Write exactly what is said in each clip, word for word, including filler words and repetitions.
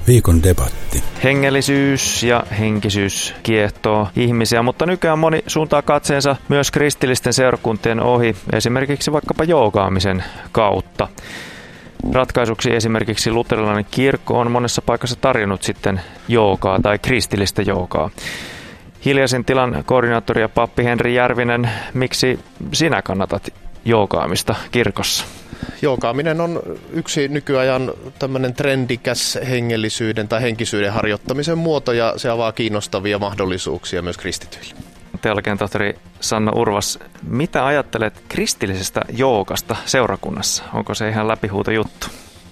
Viikon debatti. Hengellisyys ja henkisyys kiehtoo ihmisiä, mutta nykyään moni suuntaa katseensa myös kristillisten seurakuntien ohi, esimerkiksi vaikkapa joogaamisen kautta. Ratkaisuksi esimerkiksi luterilainen kirkko on monessa paikassa tarjonnut sitten joogaa tai kristillistä joogaa. Hiljaisen tilan koordinaattori ja pappi Henri Järvinen, miksi sinä kannatat joogaamista kirkossa? Joogaaminen on yksi nykyajan tämmöinen trendikäs hengellisyyden tai henkisyyden harjoittamisen muoto ja se avaa kiinnostavia mahdollisuuksia myös kristityille. Teologian tohtori Sanna Urvas, mitä ajattelet kristillisestä joogasta seurakunnassa? Onko se ihan läpihuuto juttu?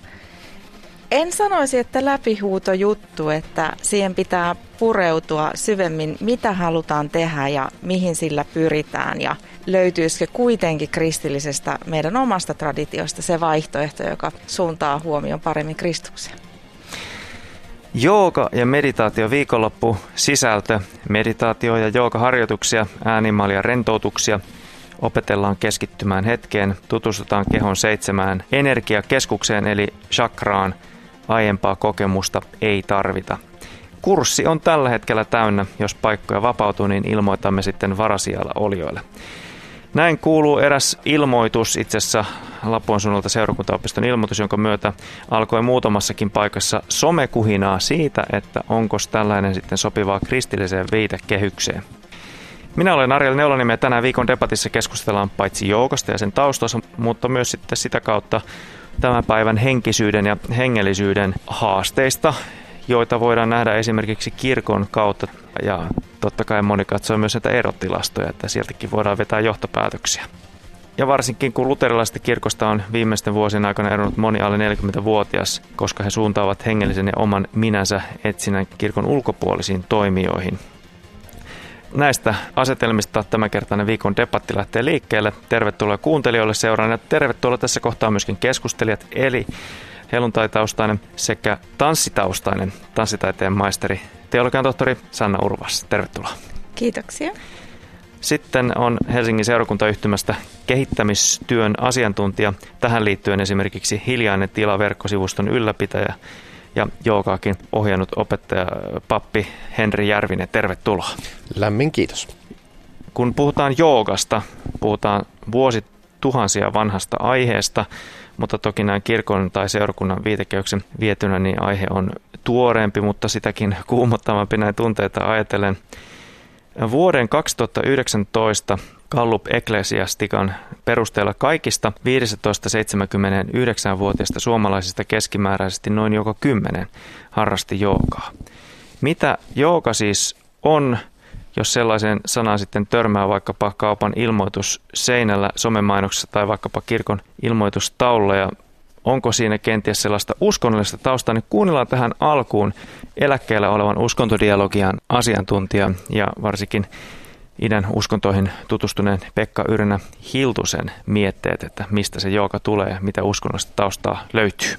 En sanoisi, että läpihuuto juttu, että siihen pitää pureutua syvemmin, mitä halutaan tehdä ja mihin sillä pyritään. Ja löytyisikö kuitenkin kristillisestä meidän omasta traditiosta se vaihtoehto, joka suuntaa huomioon paremmin Kristukseen. Jooga ja meditaatio viikonloppu, sisältö, meditaatio ja joogaharjoituksia, äänimalia, rentoutuksia. Opetellaan keskittymään hetkeen, tutustutaan kehon seitsemään energiakeskukseen eli chakraan. Aiempaa kokemusta ei tarvita. Kurssi on tällä hetkellä täynnä. Jos paikkoja vapautuu, niin ilmoitamme sitten varasijalla olijoille. Näin kuuluu eräs ilmoitus, itse asiassa Lapuan suunnalta seurakuntaopiston ilmoitus, jonka myötä alkoi muutamassakin paikassa somekuhinaa siitä, että onko tällainen sitten sopivaa kristilliseen viitekehykseen. Minä olen Ariel Neulaniemi ja tänään viikon debatissa keskustellaan paitsi joogasta ja sen taustassa, mutta myös sitten sitä kautta tämän päivän henkisyyden ja hengellisyyden haasteista, joita voidaan nähdä esimerkiksi kirkon kautta. Ja totta kai moni katsoo myös näitä erotilastoja, että sieltäkin voidaan vetää johtopäätöksiä. Ja varsinkin kun luterilaisesta kirkosta on viimeisten vuosien aikana eronnut moni alle neljäkymmentävuotias, koska he suuntaavat hengellisen ja oman minänsä etsinnän kirkon ulkopuolisiin toimijoihin. Näistä asetelmista tämänkertainen viikon debatti lähtee liikkeelle. Tervetuloa kuuntelijoille seuraan ja tervetuloa tässä kohtaa myöskin keskustelijat, eli helluntaitaustainen sekä tanssitaustainen tanssitaiteen maisteri, teologian tohtori Sanna Urvas. Tervetuloa. Kiitoksia. Sitten on Helsingin seurakuntayhtymästä kehittämistyön asiantuntija. Tähän liittyen esimerkiksi Hiljainen tila verkkosivuston ylläpitäjä ja joogaakin ohjannut opettaja pappi Henri Järvinen. Tervetuloa. Lämmin kiitos. Kun puhutaan joogasta, puhutaan vuosituhansia vanhasta aiheesta, mutta toki näin kirkon tai seurakunnan viitekehyksen vietynä, niin aihe on tuoreempi, mutta sitäkin kuumottavampi näin tunteita ajatellen. Vuoden kaksituhattayhdeksäntoista Gallup Ecclesiastican perusteella kaikista viisitoista–seitsemänkymmentäyhdeksän-vuotiaista suomalaisista keskimääräisesti noin joka kymmenen harrasti joogaa. Mitä jooga siis on, jos sellaisen sanan sitten törmää vaikkapa kaupan ilmoitusseinällä, somemainoksessa tai vaikkapa kirkon ilmoitustaululla, ja onko siinä kenties sellaista uskonnollista taustaa, niin kuunnellaan tähän alkuun eläkkeellä olevan uskontodialogian asiantuntija ja varsinkin idän uskontoihin tutustuneen Pekka Yrjönä Hiltusen mietteet, että mistä se jooga tulee ja mitä uskonnollista taustaa löytyy.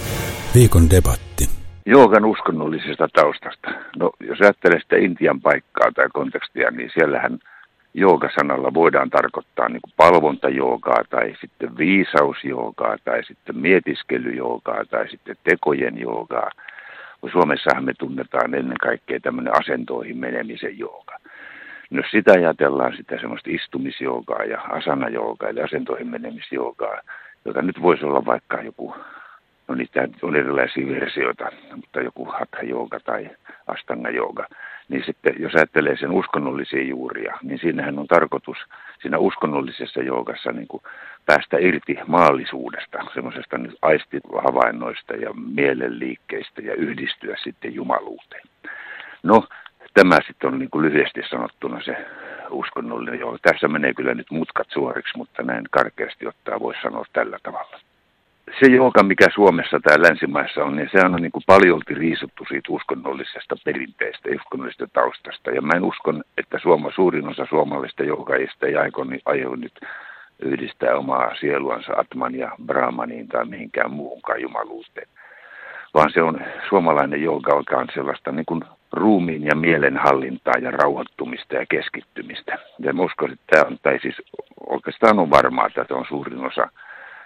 Viikon debatti. Joogan uskonnollisesta taustasta. No, jos ajattelee sitä Intian paikkaa tai kontekstia, niin siellähän joogasanalla voidaan tarkoittaa niin kuin palvontajoogaa tai sitten viisausjoogaa tai sitten mietiskelyjoogaa tai sitten tekojen joogaa. Suomessahan me tunnetaan ennen kaikkea tämmöinen asentoihin menemisen jooga. No, jos sitä ajatellaan, sitä semmoista istumisjoogaa ja asanajoogaa eli asentoihin menemisjoogaa, joka nyt voisi olla vaikka joku, no niitä on erilaisia versioita, mutta joku hatha-jooga tai astanga-jooga, niin sitten jos ajattelee sen uskonnollisia juuria, niin siinähän on tarkoitus siinä uskonnollisessa joogassa niin kuin päästä irti maallisuudesta, semmoisesta nyt aistihavainnoista ja mielenliikkeistä ja yhdistyä sitten jumaluuteen. No, tämä sitten on niin kuin lyhyesti sanottuna se uskonnollinen jooga. Tässä menee kyllä nyt mutkat suoriksi, mutta näin karkeasti ottaa voisi sanoa tällä tavalla. Se jooga, mikä Suomessa tai länsimaissa on, niin sehän on niin kuin paljolti riisuttu siitä uskonnollisesta perinteestä, uskonnollisesta taustasta. Ja mä en uskon, että Suoma, suurin osa suomalaisista joogaista ei aio nyt yhdistää omaa sieluansa Atman ja Brahmaniin tai mihinkään muuhunkaan jumaluuteen. Vaan se on suomalainen jooga, joka on sellaista niin kuin ruumiin ja mielen hallintaa ja rauhoittumista ja keskittymistä. Ja mä uskon, että tämä on, tai siis oikeastaan on varmaa, että tämä on suurin osa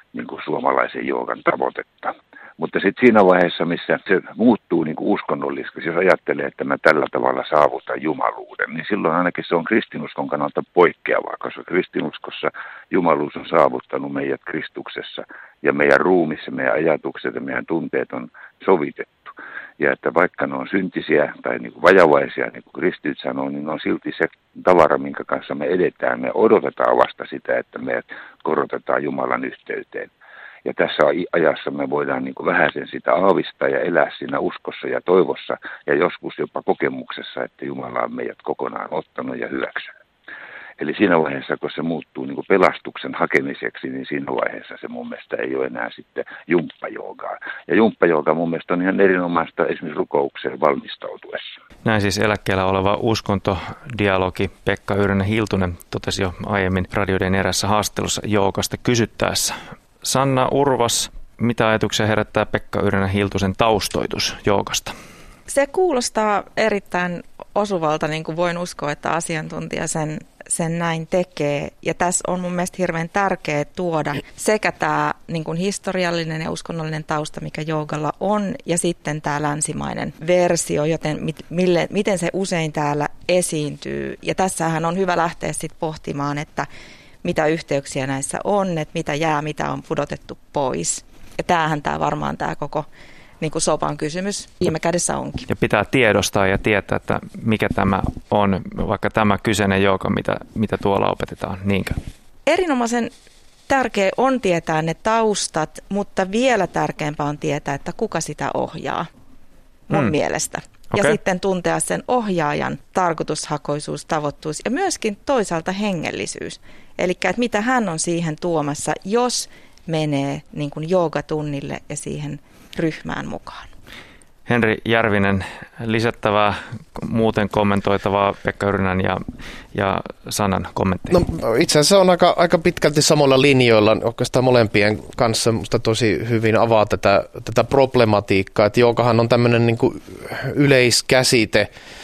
niin kuin suomalaisen joogan tavoitetta. Mutta sitten siinä vaiheessa, missä se muuttuu niin kuin uskonnolliseksi, jos ajattelee, että mä tällä tavalla saavutan jumaluuden, niin silloin ainakin se on kristinuskon kannalta poikkeavaa, koska kristinuskossa jumaluus on saavuttanut meidät Kristuksessa ja meidän ruumissa, meidän ajatukset ja meidän tunteet on sovitettu. Ja että vaikka ne on syntisiä tai niin kuin vajavaisia, niin kuin kristityt sanoo, niin ne on silti se tavara, minkä kanssa me edetään. Me odotetaan vasta sitä, että me korotetaan Jumalan yhteyteen. Ja tässä ajassa me voidaan niin kuin vähäsen sitä aavistaa ja elää siinä uskossa ja toivossa ja joskus jopa kokemuksessa, että Jumala on meidät kokonaan ottanut ja hyväksynyt. Eli siinä vaiheessa, kun se muuttuu niin kuin pelastuksen hakemiseksi, niin siinä vaiheessa se mun mielestä ei ole enää sitten jumppajoogaa. Ja jumppajooga mun mielestä on ihan erinomaista esimerkiksi rukoukseen valmistautuessa. Näin siis eläkkeellä oleva uskontodialogi Pekka Yrjönä-Hiltunen totesi jo aiemmin radioiden erässä haastattelussa joogasta kysyttäessä. Sanna Urvas, mitä ajatuksia herättää Pekka Yrjönä-Hiltusen taustoitus joogasta? Se kuulostaa erittäin osuvalta, niin kuin voin uskoa, että asiantuntija sen, sen näin tekee. Ja tässä on mun mielestä hirveän tärkeää tuoda sekä tämä niin kuin historiallinen ja uskonnollinen tausta, mikä joogalla on, ja sitten tämä länsimainen versio, joten mille, miten se usein täällä esiintyy. Ja tässähän on hyvä lähteä sitten pohtimaan, että mitä yhteyksiä näissä on, että mitä jää, mitä on pudotettu pois. Ja tämähän tämä varmaan tämä koko niin kuin sopan kysymys viime kädessä onkin. Ja pitää tiedostaa ja tietää, että mikä tämä on, vaikka tämä kyseinen jooga, mitä, mitä tuolla opetetaan, niinkö? Erinomaisen tärkeä on tietää ne taustat, mutta vielä tärkeämpää on tietää, että kuka sitä ohjaa mun hmm. mielestä. Ja okay. sitten tuntea sen ohjaajan tarkoitushakoisuus, tavoittuus ja myöskin toisaalta hengellisyys. Eli että mitä hän on siihen tuomassa, jos menee niin kuin joogatunnille ja siihen ryhmään mukaan. Henri Järvinen, lisättävää, muuten kommentoitavaa Pekka Yrjönän ja, ja Sannan kommentteja. No, itse asiassa on aika, aika pitkälti samalla linjoilla oikeastaan molempien kanssa. Musta tosi hyvin avaa tätä, tätä problematiikkaa, että joogahan on tämmöinen niin kuin yleiskäsite,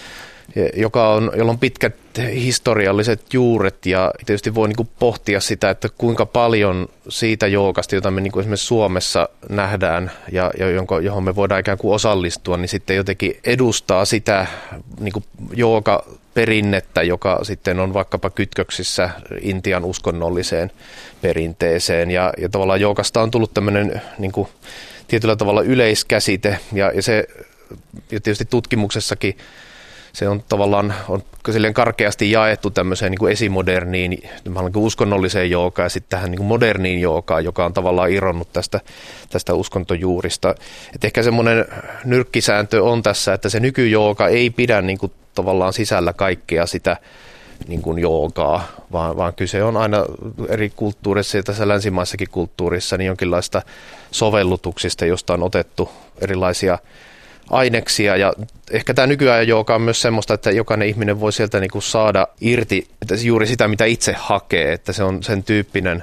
joka on, jolla on pitkät historialliset juuret ja tietysti voi niin kuin pohtia sitä, että kuinka paljon siitä joogasta, jota me niin kuin esimerkiksi Suomessa nähdään ja, ja jonka, johon me voidaan ikään kuin osallistua, niin sitten jotenkin edustaa sitä niin kuin joogaperinnettä, joka sitten on vaikkapa kytköksissä Intian uskonnolliseen perinteeseen ja, ja tavallaan joogasta on tullut tämmöinen niin kuin tietyllä tavalla yleiskäsite ja, ja se ja tietysti tutkimuksessakin se on tavallaan on silleen karkeasti jaettu tämmöiseen niin kuin esimoderniin, niin kuin uskonnolliseen joogaan ja sitten tähän niin kuin moderniin joogaan, joka on tavallaan irronnut tästä, tästä uskontojuurista. Et ehkä semmoinen nyrkkisääntö on tässä, että se nykyjooga ei pidä niin kuin tavallaan sisällä kaikkea sitä niin kuin joogaa, vaan, vaan kyse on aina eri kulttuurissa ja tässä länsimaissakin kulttuurissa niin jonkinlaista sovellutuksista, josta on otettu erilaisia aineksia ja ehkä tämä nykyajan jooga on myös semmoista, että jokainen ihminen voi sieltä niinku saada irti että juuri sitä, mitä itse hakee, että se on sen tyyppinen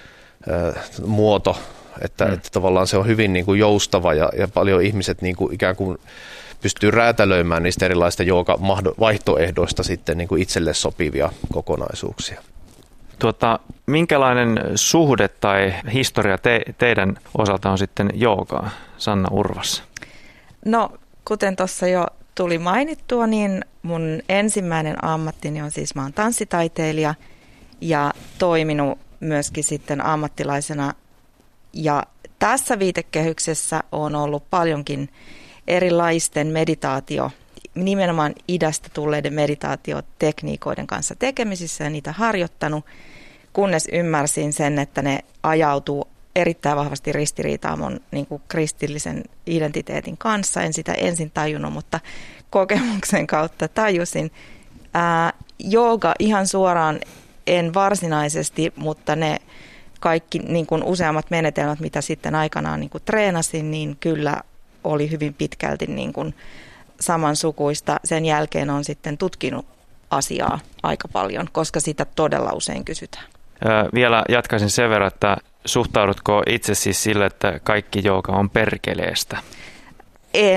ö, muoto, että, mm. että tavallaan se on hyvin niinku joustava ja, ja paljon ihmiset niinku ikään kuin pystyy räätälöimään niistä erilaisista jooga-vaihtoehdoista sitten niinku itselle sopivia kokonaisuuksia. Tuota, minkälainen suhde tai historia te, teidän osalta on sitten joogaa, Sanna Urvas? No, kuten tuossa jo tuli mainittua, niin mun ensimmäinen ammattini on siis, mä oon tanssitaiteilija ja toiminut myöskin sitten ammattilaisena. Ja tässä viitekehyksessä on ollut paljonkin erilaisten meditaatio, nimenomaan idästä tulleiden meditaatiotekniikoiden kanssa tekemisissä ja niitä harjoittanut, kunnes ymmärsin sen, että ne ajautuu erittäin vahvasti ristiriitaa mun niin kuin kristillisen identiteetin kanssa. En sitä ensin tajunnut, mutta kokemuksen kautta tajusin. Ää, jooga ihan suoraan en varsinaisesti, mutta ne kaikki niin kuin useammat menetelmät, mitä sitten aikanaan niin kuin treenasin, niin kyllä oli hyvin pitkälti niin kuin samansukuista. Sen jälkeen on sitten tutkinut asiaa aika paljon, koska sitä todella usein kysytään. Ää, vielä jatkaisin sen verran, että suhtaudutko itse siis sille, että kaikki jooga on perkeleestä? En,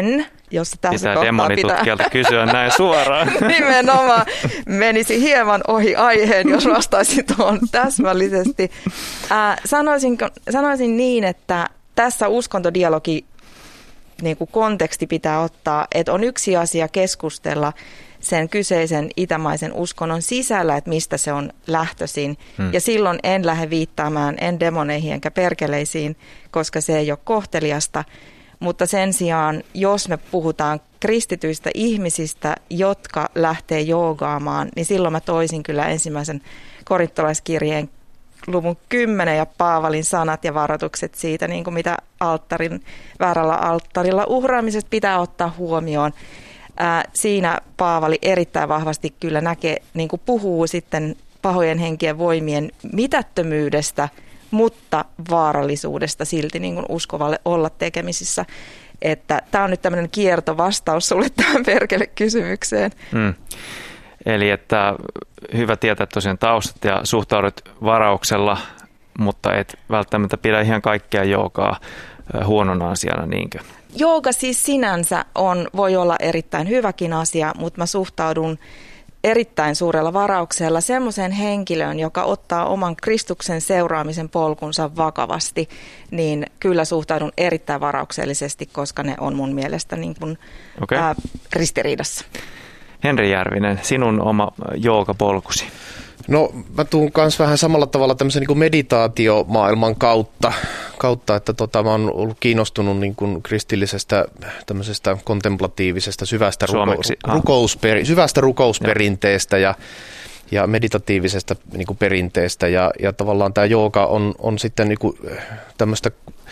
jos tässä pitää kohtaa demonitutkijalta pitää kysyä näin suoraan. Nimenomaan menisi hieman ohi aiheen, jos vastaisin tuohon täsmällisesti. Ää, sanoisin, sanoisin niin, että tässä uskontodialogi niin kuin konteksti pitää ottaa, että on yksi asia keskustella sen kyseisen itämaisen uskonnon sisällä, että mistä se on lähtöisin. Hmm. Ja silloin en lähde viittaamaan en demoneihin enkä perkeleisiin, koska se ei ole kohteliasta. Mutta sen sijaan, jos me puhutaan kristityistä ihmisistä, jotka lähtee joogaamaan, niin silloin mä toisin kyllä ensimmäisen korintolaiskirjeen luvun kymmenen ja Paavalin sanat ja varoitukset siitä, niin kuin mitä alttarin, väärällä alttarilla uhraamisesta pitää ottaa huomioon. Ää, siinä Paavali erittäin vahvasti kyllä näkee, niin kuin puhuu sitten pahojen henkien voimien mitättömyydestä, mutta vaarallisuudesta silti niin kuin uskovalle olla tekemisissä. Että tämä on nyt tämmöinen kiertovastaus sulle tähän perkele-kysymykseen. Hmm. Eli että hyvä tietää tosiaan taustat ja suhtaudut varauksella, mutta et välttämättä pidä ihan kaikkea joogaa huonona asiana, niinkö? Jooga siis sinänsä on, voi olla erittäin hyväkin asia, mutta mä suhtaudun erittäin suurella varauksella semmoiseen henkilöön, joka ottaa oman Kristuksen seuraamisen polkunsa vakavasti, niin kyllä suhtaudun erittäin varauksellisesti, koska ne on mun mielestä niin kuin, okay. ää, ristiriidassa. Henri Järvinen, sinun oma joogapolkusi. No mä tuun myös vähän samalla tavalla tämmöisen niin kuin meditaatiomaailman kautta, kautta että tota, mä oon ollut kiinnostunut niin kuin kristillisestä tämmöisestä kontemplatiivisesta syvästä, ruko, rukousperi, syvästä rukousperinteestä ja, ja meditatiivisesta niin kuin perinteestä ja, ja tavallaan tämä jooga on, on sitten niin kuin tämmöistä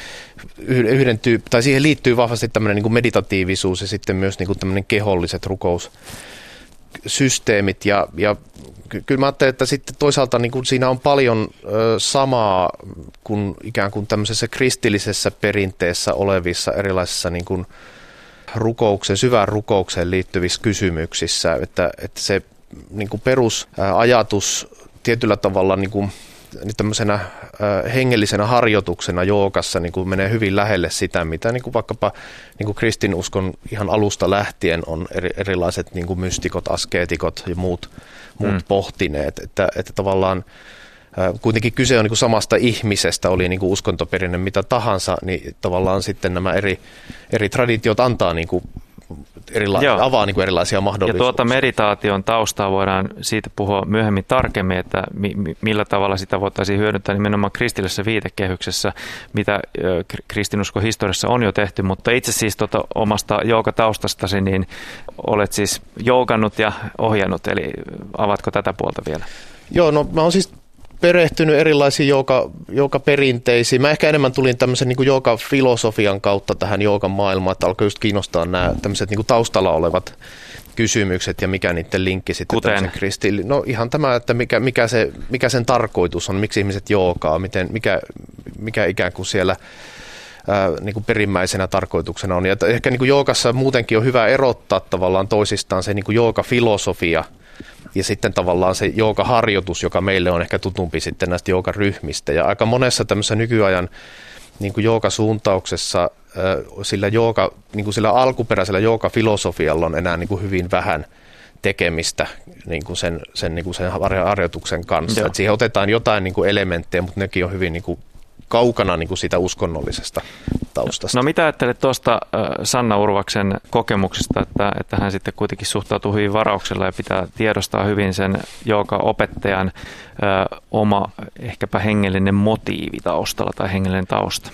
yhden tyyppi, tai siihen liittyy vahvasti tämmöinen niin kuin meditatiivisuus ja sitten myös niin kuin tämmöinen keholliset rukoussysteemit ja, ja kyllä mä ajattelen, että sitten toisaalta niin kuin siinä on paljon ö, samaa kuin ikään kuin tämmöisessä kristillisessä perinteessä olevissa erilaisissa niin kuin rukouksen, syvään rukoukseen liittyvissä kysymyksissä, että, että se niin kuin perusajatus tietyllä tavalla niin kuin tämmöisenä hengellisenä harjoituksena joogassa niin kuin menee hyvin lähelle sitä, mitä niin kuin vaikkapa niin kuin kristinuskon ihan alusta lähtien on eri, erilaiset niin kuin mystikot, askeetikot ja muut, muut mm. pohtineet. Että, että tavallaan kuitenkin kyse on niin kuin samasta ihmisestä, oli niin kuin uskontoperinne mitä tahansa, niin tavallaan sitten nämä eri, eri traditiot antaa niin kuin Erila- avaa niin kuin erilaisia mahdollisuuksia. Ja tuota meditaation taustaa voidaan siitä puhua myöhemmin tarkemmin, että mi- millä tavalla sitä voitaisiin hyödyntää nimenomaan kristillisessä viitekehyksessä, mitä kristinuskon historiassa on jo tehty, mutta itse siis tuota omasta joogataustastasi, niin olet siis joogannut ja ohjannut, eli avatko tätä puolta vielä? Joo, no mä oon siis perehtynyt erilaisiin jooga, joogaperinteisiin. Mä ehkä enemmän tulin tämmöisen niin kuin joogafilosofian kautta tähän joogan maailmaan, että alkoi just kiinnostaa nämä tämmöiset niin kuin taustalla olevat kysymykset ja mikä niiden linkki sitten tämmöisen kristilliseen. No ihan tämä, että mikä, mikä, se, mikä sen tarkoitus on, miksi ihmiset joogaa, miten, mikä, mikä ikään kuin siellä ää, niin kuin perimmäisenä tarkoituksena on. Ja ehkä niin kuin joogassa muutenkin on hyvä erottaa tavallaan toisistaan se niin kuin joogafilosofia ja sitten tavallaan se joogaharjoitus, joka meille on ehkä tutumpi sitten näistä joogaryhmistä. Ja aika monessa tämmöisessä nykyajan niin kuin joogasuuntauksessa sillä, jooga, niin kuin sillä alkuperäisellä joogafilosofialla on enää niin kuin hyvin vähän tekemistä niin kuin sen, sen, niin kuin sen harjoituksen kanssa. Siihen otetaan jotain niin kuin elementtejä, mutta nekin on hyvin niin kuin kaukana niin kuin siitä uskonnollisesta taustasta. No mitä ajattelet tuosta Sanna Urvaksen kokemuksesta, että, että hän sitten kuitenkin suhtautuu hyvin varauksella ja pitää tiedostaa hyvin sen jooga-opettajan ö, oma ehkäpä hengellinen motiivi taustalla tai hengellinen tausta?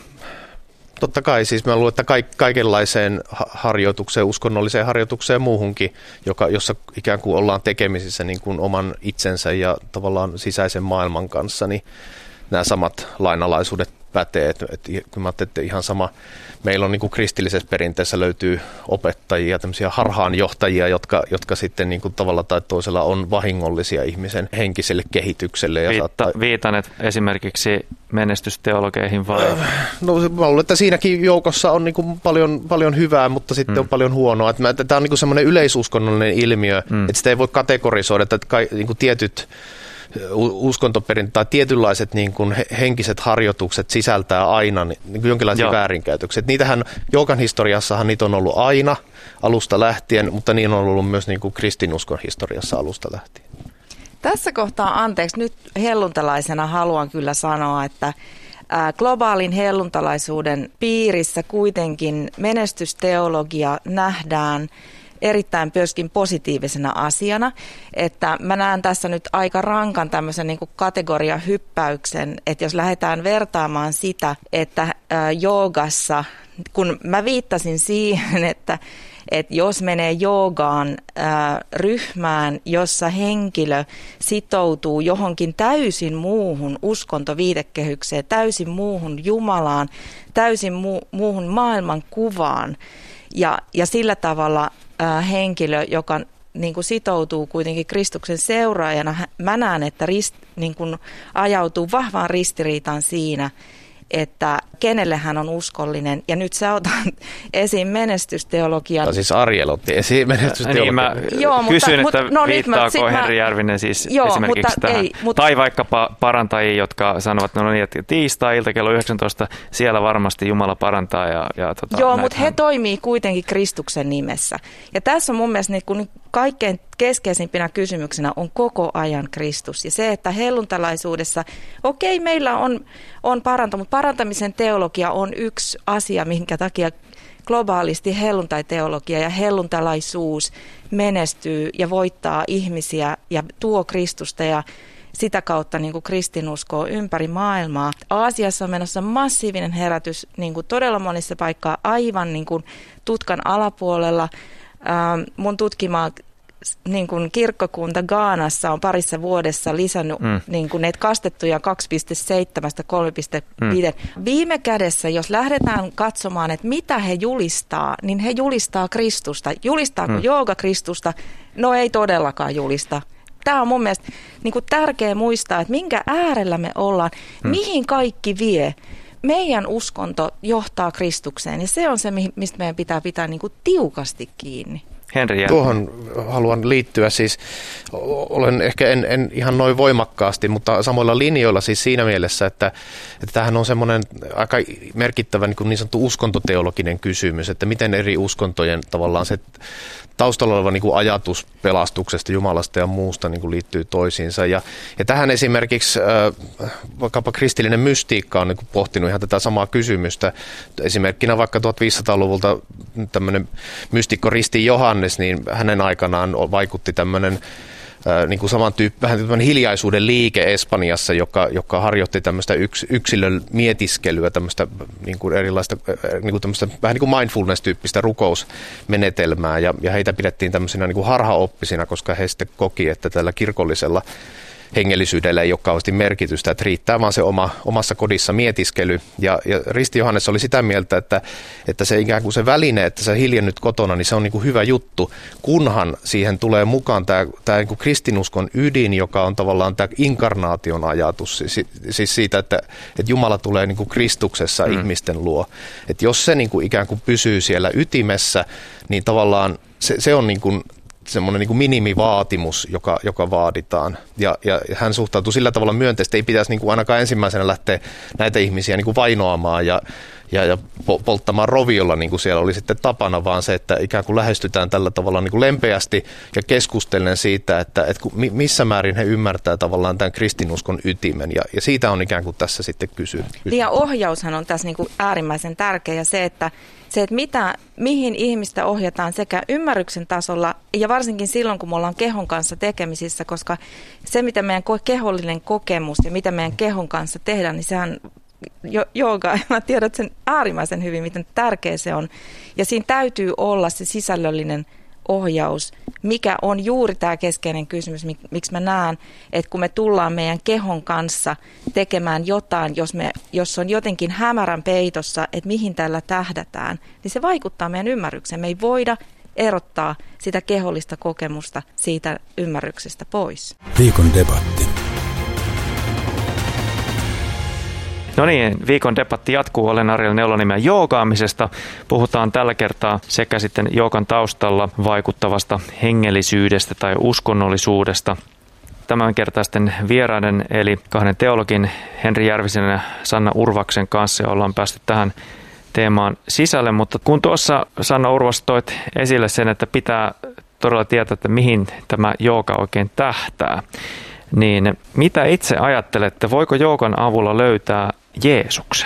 Totta kai, siis mä luulen, että kaikenlaiseen harjoitukseen, uskonnolliseen harjoitukseen ja muuhunkin, joka, jossa ikään kuin ollaan tekemisissä niin kuin oman itsensä ja tavallaan sisäisen maailman kanssa, niin nämä samat lainalaisuudet pätee. Et, et, kun mä ajattelin, että ihan sama, meillä on niin kuin kristillisessä perinteessä löytyy opettajia, tämmöisiä harhaanjohtajia, jotka, jotka sitten niin kuin tavalla tai toisella on vahingollisia ihmisen henkiselle kehitykselle. Ja Viitta, saattaa... Viitanet esimerkiksi menestysteologeihin vai? No mä luulen, että siinäkin joukossa on niin kuin paljon, paljon hyvää, mutta sitten mm. on paljon huonoa. Tämä on niin kuin semmoinen yleisuskonnollinen ilmiö, mm. että sitä ei voi kategorisoida, että ka, niin kuin tietyt uskontoperintö tai tietynlaiset niin kuin henkiset harjoitukset sisältää aina niin kuin jonkinlaisia Joo. väärinkäytöksiä. Niitähän joogan historiassahan niitä on ollut aina alusta lähtien, mutta niin on ollut myös niin kuin kristinuskon historiassa alusta lähtien. Tässä kohtaa, anteeksi, nyt helluntalaisena haluan kyllä sanoa, että globaalin helluntalaisuuden piirissä kuitenkin menestysteologia nähdään erittäin myöskin positiivisena asiana, että mä näen tässä nyt aika rankan tämmöisen niin kuin kategoriahyppäyksen, että jos lähdetään vertaamaan sitä, että joogassa, kun mä viittasin siihen, että että jos menee joogaan ää, ryhmään, jossa henkilö sitoutuu johonkin täysin muuhun uskontoviitekehykseen, täysin muuhun Jumalaan, täysin mu- muuhun maailmankuvaan ja, ja sillä tavalla ää, henkilö, joka niin kuin sitoutuu kuitenkin Kristuksen seuraajana, mä näen, että rist, niin kuin ajautuu vahvaan ristiriitaan siinä, että kenelle hän on uskollinen. Ja nyt sä otat esiin menestysteologian. No siis Ariel otti esiin menestysteologian. Niin mä joo, kysyn, mutta, että no, viittaako mä, Henri Järvinen siis joo, esimerkiksi mutta, tähän. Ei, mutta, tai vaikkapa parantajia, jotka sanovat, no niin, että tiistai-ilta kello yhdeksäntoista, siellä varmasti Jumala parantaa. Ja, ja tota, joo, mutta he toimii kuitenkin Kristuksen nimessä. Ja tässä on mun mielestä niin kun kaikkein keskeisimpinä kysymyksenä on koko ajan Kristus. Ja se, että helluntalaisuudessa, okei, meillä on, on paranto, mutta parantamisen teologia on yksi asia, minkä takia globaalisti helluntaiteologia ja helluntalaisuus menestyy ja voittaa ihmisiä ja tuo Kristusta ja sitä kautta niin kuin kristinuskoa ympäri maailmaa. Aasiassa on menossa massiivinen herätys niin kuin todella monissa paikkaa aivan niin kuin tutkan alapuolella. Ähm, mun tutkimaa niin kuin kirkkokunta Ghanassa on parissa vuodessa lisännyt mm. niin kuin näitä kastettuja kaksi pilkku seitsemän kolme pilkku viisi. Mm. Viime kädessä, jos lähdetään katsomaan, että mitä he julistaa, niin he julistaa Kristusta. Julistaako mm. jooga Kristusta? No ei todellakaan julista. Tämä on mun mielestä niin kuin tärkeä muistaa, että minkä äärellä me ollaan, mm. mihin kaikki vie. Meidän uskonto johtaa Kristukseen ja se on se, mistä meidän pitää pitää niin kuin tiukasti kiinni. Henri, tuohon haluan liittyä siis, olen ehkä en, en ihan noin voimakkaasti, mutta samoilla linjoilla siis siinä mielessä, että, että tämähän on semmoinen aika merkittävä niin, niin sanottu uskontoteologinen kysymys, että miten eri uskontojen tavallaan se taustalla oleva niin kuin ajatus pelastuksesta, Jumalasta ja muusta niin kuin liittyy toisiinsa. Ja, ja tähän esimerkiksi äh, vaikkapa kristillinen mystiikka on niin kuin pohtinut ihan tätä samaa kysymystä. Esimerkkinä vaikka viisitoistasataluvulta tämmöinen mystikko Risti Johannes, niin hänen aikanaan vaikutti tämmöinen äh, niin kuin samantyyppi, vähän tämmöinen hiljaisuuden liike Espanjassa, joka, joka harjoitti tämmöistä yks, yksilön mietiskelyä, tämmöistä niin kuin erilaista, niin kuin tämmöistä vähän niin kuin mindfulness-tyyppistä rukousmenetelmää, ja, ja heitä pidettiin tämmöisinä niin kuin harhaoppisina, koska he sitten koki, että tällä kirkollisella hengellisyydellä ei ole kauheasti merkitystä, että riittää vaan se oma, omassa kodissa mietiskely. Ja, ja Risti Johannes oli sitä mieltä, että, että se ikään kuin se väline, että sä hiljennyt kotona, niin se on niin kuin hyvä juttu, kunhan siihen tulee mukaan tämä, tämä niin kuin kristinuskon ydin, joka on tavallaan tämä inkarnaation ajatus, siis, siis siitä, että, että Jumala tulee niin kuin Kristuksessa mm. ihmisten luo. Että jos se niin kuin ikään kuin pysyy siellä ytimessä, niin tavallaan se, se on niin kuin semmoinen niin kuin minimivaatimus, joka, joka vaaditaan. Ja, ja hän suhtautuu sillä tavalla myönteisesti, ei pitäisi niin kuin ainakaan ensimmäisenä lähteä näitä ihmisiä niin kuin vainoamaan ja, ja, ja polttamaan roviolla, niin kuin siellä oli sitten tapana, vaan se, että ikään kuin lähestytään tällä tavalla niin kuin lempeästi ja keskustellen siitä, että, että missä määrin he ymmärtää tavallaan tämän kristinuskon ytimen. Ja, ja siitä on ikään kuin tässä sitten kysy. Ja ohjaushan on tässä niin kuin äärimmäisen tärkeä ja se, että Se, että mitä, mihin ihmistä ohjataan sekä ymmärryksen tasolla ja varsinkin silloin, kun me ollaan kehon kanssa tekemisissä, koska se, mitä meidän kehollinen kokemus ja mitä meidän kehon kanssa tehdään, niin sehän jooga, mä tiedän sen äärimmäisen hyvin, miten tärkeä se on. Ja siinä täytyy olla se sisällöllinen ohjaus, mikä on juuri tämä keskeinen kysymys, miksi mä näen, että kun me tullaan meidän kehon kanssa tekemään jotain, jos, me, jos on jotenkin hämärän peitossa, että mihin tällä tähdätään, niin se vaikuttaa meidän ymmärrykseen. Me ei voida erottaa sitä kehollista kokemusta siitä ymmärryksestä pois. Viikon debatti. No niin, viikon debatti jatkuu. Olen Ariel Neuloniemi joogaamisesta. Puhutaan tällä kertaa sekä sitten joogan taustalla vaikuttavasta hengellisyydestä tai uskonnollisuudesta. tämänkertaisten vieraiden, eli kahden teologin Henri Järvisen ja Sanna Urvaksen kanssa, ja ollaan päästy tähän teemaan sisälle. Mutta kun tuossa, Sanna Urvas, toit esille sen, että pitää todella tietää, että mihin tämä jooga oikein tähtää, niin mitä itse ajattelette, voiko joogan avulla löytää Jeesuksen?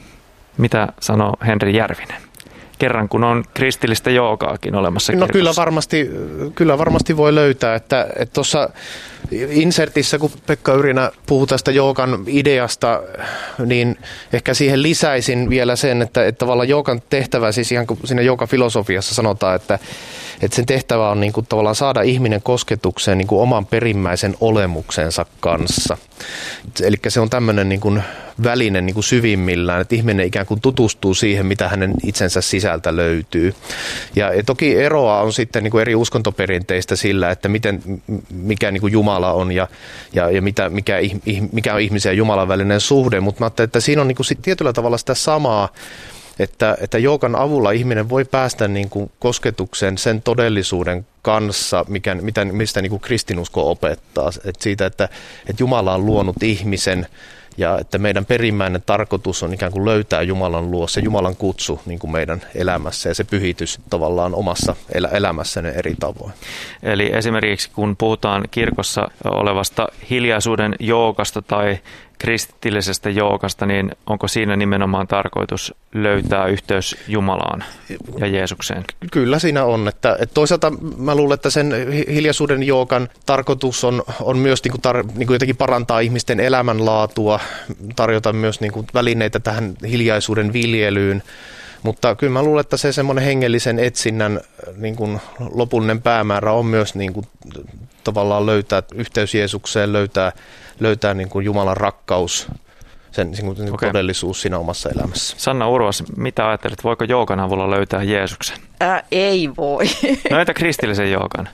Mitä sanoo Henri Järvinen? Kerran kun on kristillistä joogaakin olemassa kirkossa. No kyllä varmasti, kyllä varmasti voi löytää, että tuossa insertissä, kun Pekka Yrinä puhuu tästä joogan ideasta, niin ehkä siihen lisäisin vielä sen, että, että tavallaan joogan tehtävä, siis ihan kuin siinä joogafilosofiassa sanotaan, että, että sen tehtävä on niin kuin tavallaan saada ihminen kosketukseen niin kuin oman perimmäisen olemuksensa kanssa. Eli se on tämmöinen niin kuin väline niin kuin syvimmillään, että ihminen ikään kuin tutustuu siihen, mitä hänen itsensä sisältä löytyy. Ja, ja toki eroa on sitten niin kuin eri uskontoperinteistä sillä, että miten, mikä niin kuin Jumala on ja, ja, ja mitä, mikä, mikä on ihmisen ja Jumalan välinen suhde, mutta mä ajattelin, että siinä on niin kuin sit tietyllä tavalla sitä samaa, että, että joogan avulla ihminen voi päästä niin kuin kosketukseen sen todellisuuden kanssa, mikä, mitä, mistä niin kuin kristinusko opettaa. Että siitä, että, että Jumala on luonut ihmisen ja että meidän perimmäinen tarkoitus on ikään kuin löytää Jumalan luo, se Jumalan kutsu niin kuin meidän elämässä ja se pyhitys tavallaan omassa elä, elämässäne eri tavoin. Eli esimerkiksi kun puhutaan kirkossa olevasta hiljaisuuden joogasta tai kristillisestä joogasta, niin onko siinä nimenomaan tarkoitus löytää yhteys Jumalaan ja Jeesukseen? Kyllä siinä on. Että, että toisaalta mä luulen, että sen hiljaisuuden joogan tarkoitus on, on myös niin kuin tar, niin kuin jotenkin parantaa ihmisten elämänlaatua, tarjota myös niin kuin välineitä tähän hiljaisuuden viljelyyn. Mutta kyllä mä luulen, että se semmoinen hengellisen etsinnän niin kuin lopullinen päämäärä on myös niin kuin tavallaan löytää yhteys Jeesukseen, löytää, löytää niin kuin Jumalan rakkaus, sen niin kuin okay. todellisuus siinä omassa elämässä. Sanna Urvas, mitä ajattelet, voiko joogan avulla löytää Jeesuksen? Ää, ei voi. No entä kristillisen joogan?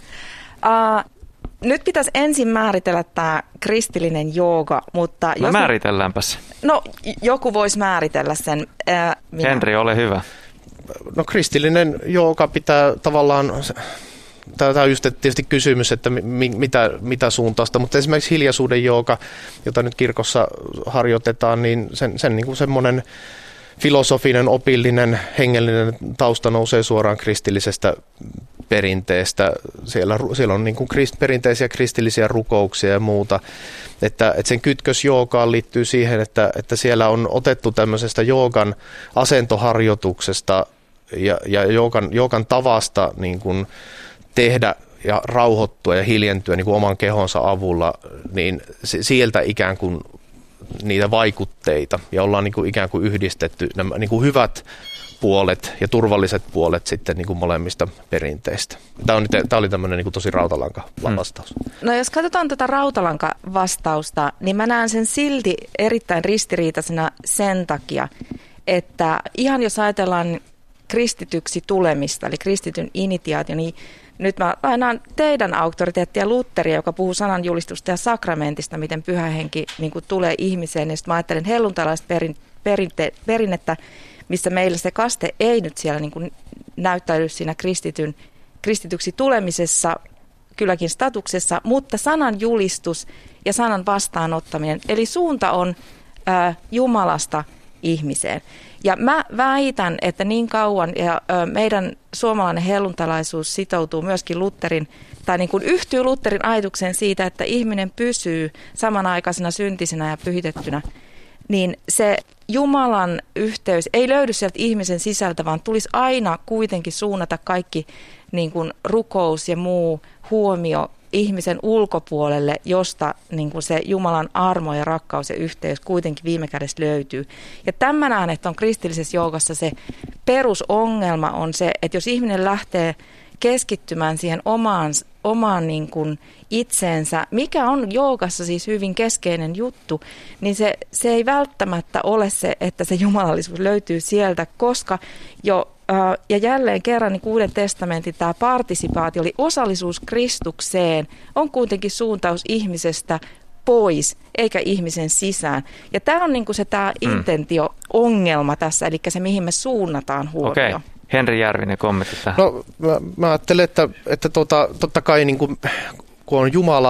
Ää, nyt pitäisi ensin määritellä tämä kristillinen jooga, mutta... No jos määritelläänpäs. No joku voisi määritellä sen. Ää, Henri, ole hyvä. No kristillinen jooga pitää tavallaan... Tämä on just tietysti kysymys, että mitä, mitä suuntausta, mutta esimerkiksi hiljaisuuden jooga, jota nyt kirkossa harjoitetaan, niin sen, sen niin kuin semmoinen filosofinen, opillinen, hengellinen tausta nousee suoraan kristillisestä perinteestä. Siellä, siellä on niin kuin krist, perinteisiä kristillisiä rukouksia ja muuta. Että, että sen kytkös joogaan liittyy siihen, että, että siellä on otettu tämmöisestä joogan asentoharjoituksesta ja, ja joogan, joogan tavasta niin kuin tehdä ja rauhoittua ja hiljentyä niin kuin oman kehonsa avulla, niin sieltä ikään kuin niitä vaikutteita ja ollaan niin kuin ikään kuin yhdistetty nämä niin kuin hyvät puolet ja turvalliset puolet sitten niin kuin molemmista perinteistä. Tämä, on, tämä oli tämmöinen niin kuin tosi rautalanka-vastaus. No jos katsotaan tätä rautalanka-vastausta, niin mä näen sen silti erittäin ristiriitaisena sen takia, että ihan jos ajatellaan kristityksi tulemista, eli kristityn initiaatio, niin nyt mä lainaan teidän auktoriteettia Lutheria, joka puhuu sananjulistusta ja sakramentista, miten pyhä henki niin kuin tulee ihmiseen. Ja sitten mä ajattelen helluntalaista perin, perinte, perinnettä, missä meillä se kaste ei nyt siellä niin kuin näyttäydy siinä kristityn, kristityksi tulemisessa, kylläkin statuksessa, mutta sananjulistus ja sanan vastaanottaminen. Eli suunta on ää, Jumalasta ihmiseen. Ja mä väitän, että niin kauan, ja ö, meidän suomalainen helluntalaisuus sitoutuu myöskin Lutherin, tai niin kuin yhtyy Lutherin ajatukseen siitä, että ihminen pysyy samanaikaisena syntisenä ja pyhitettynä, niin se Jumalan yhteys ei löydy sieltä ihmisen sisältä, vaan tulisi aina kuitenkin suunnata kaikki niin kuin rukous ja muu huomio ihmisen ulkopuolelle, josta niin kuin se Jumalan armo ja rakkaus ja yhteys kuitenkin viime kädessä löytyy. Ja tämän näen, että on kristillisessä joogassa se perusongelma on se, että jos ihminen lähtee keskittymään siihen omaan, omaan niin kuin itseensä, mikä on joogassa siis hyvin keskeinen juttu, niin se, se ei välttämättä ole se, että se jumalallisuus löytyy sieltä, koska jo ja jälleen kerran niin Uuden testamentin tämä partisipaatio, eli osallisuus Kristukseen, on kuitenkin suuntaus ihmisestä pois, eikä ihmisen sisään. Ja tämä on niin kuin se tämä mm. intentio-ongelma tässä, eli se mihin me suunnataan huomioon. Okei. Okay. Henri Järvinen, kommentti tähän. No mä, mä ajattelen, että, että tuota, totta kai niin kuin, kun on Jumala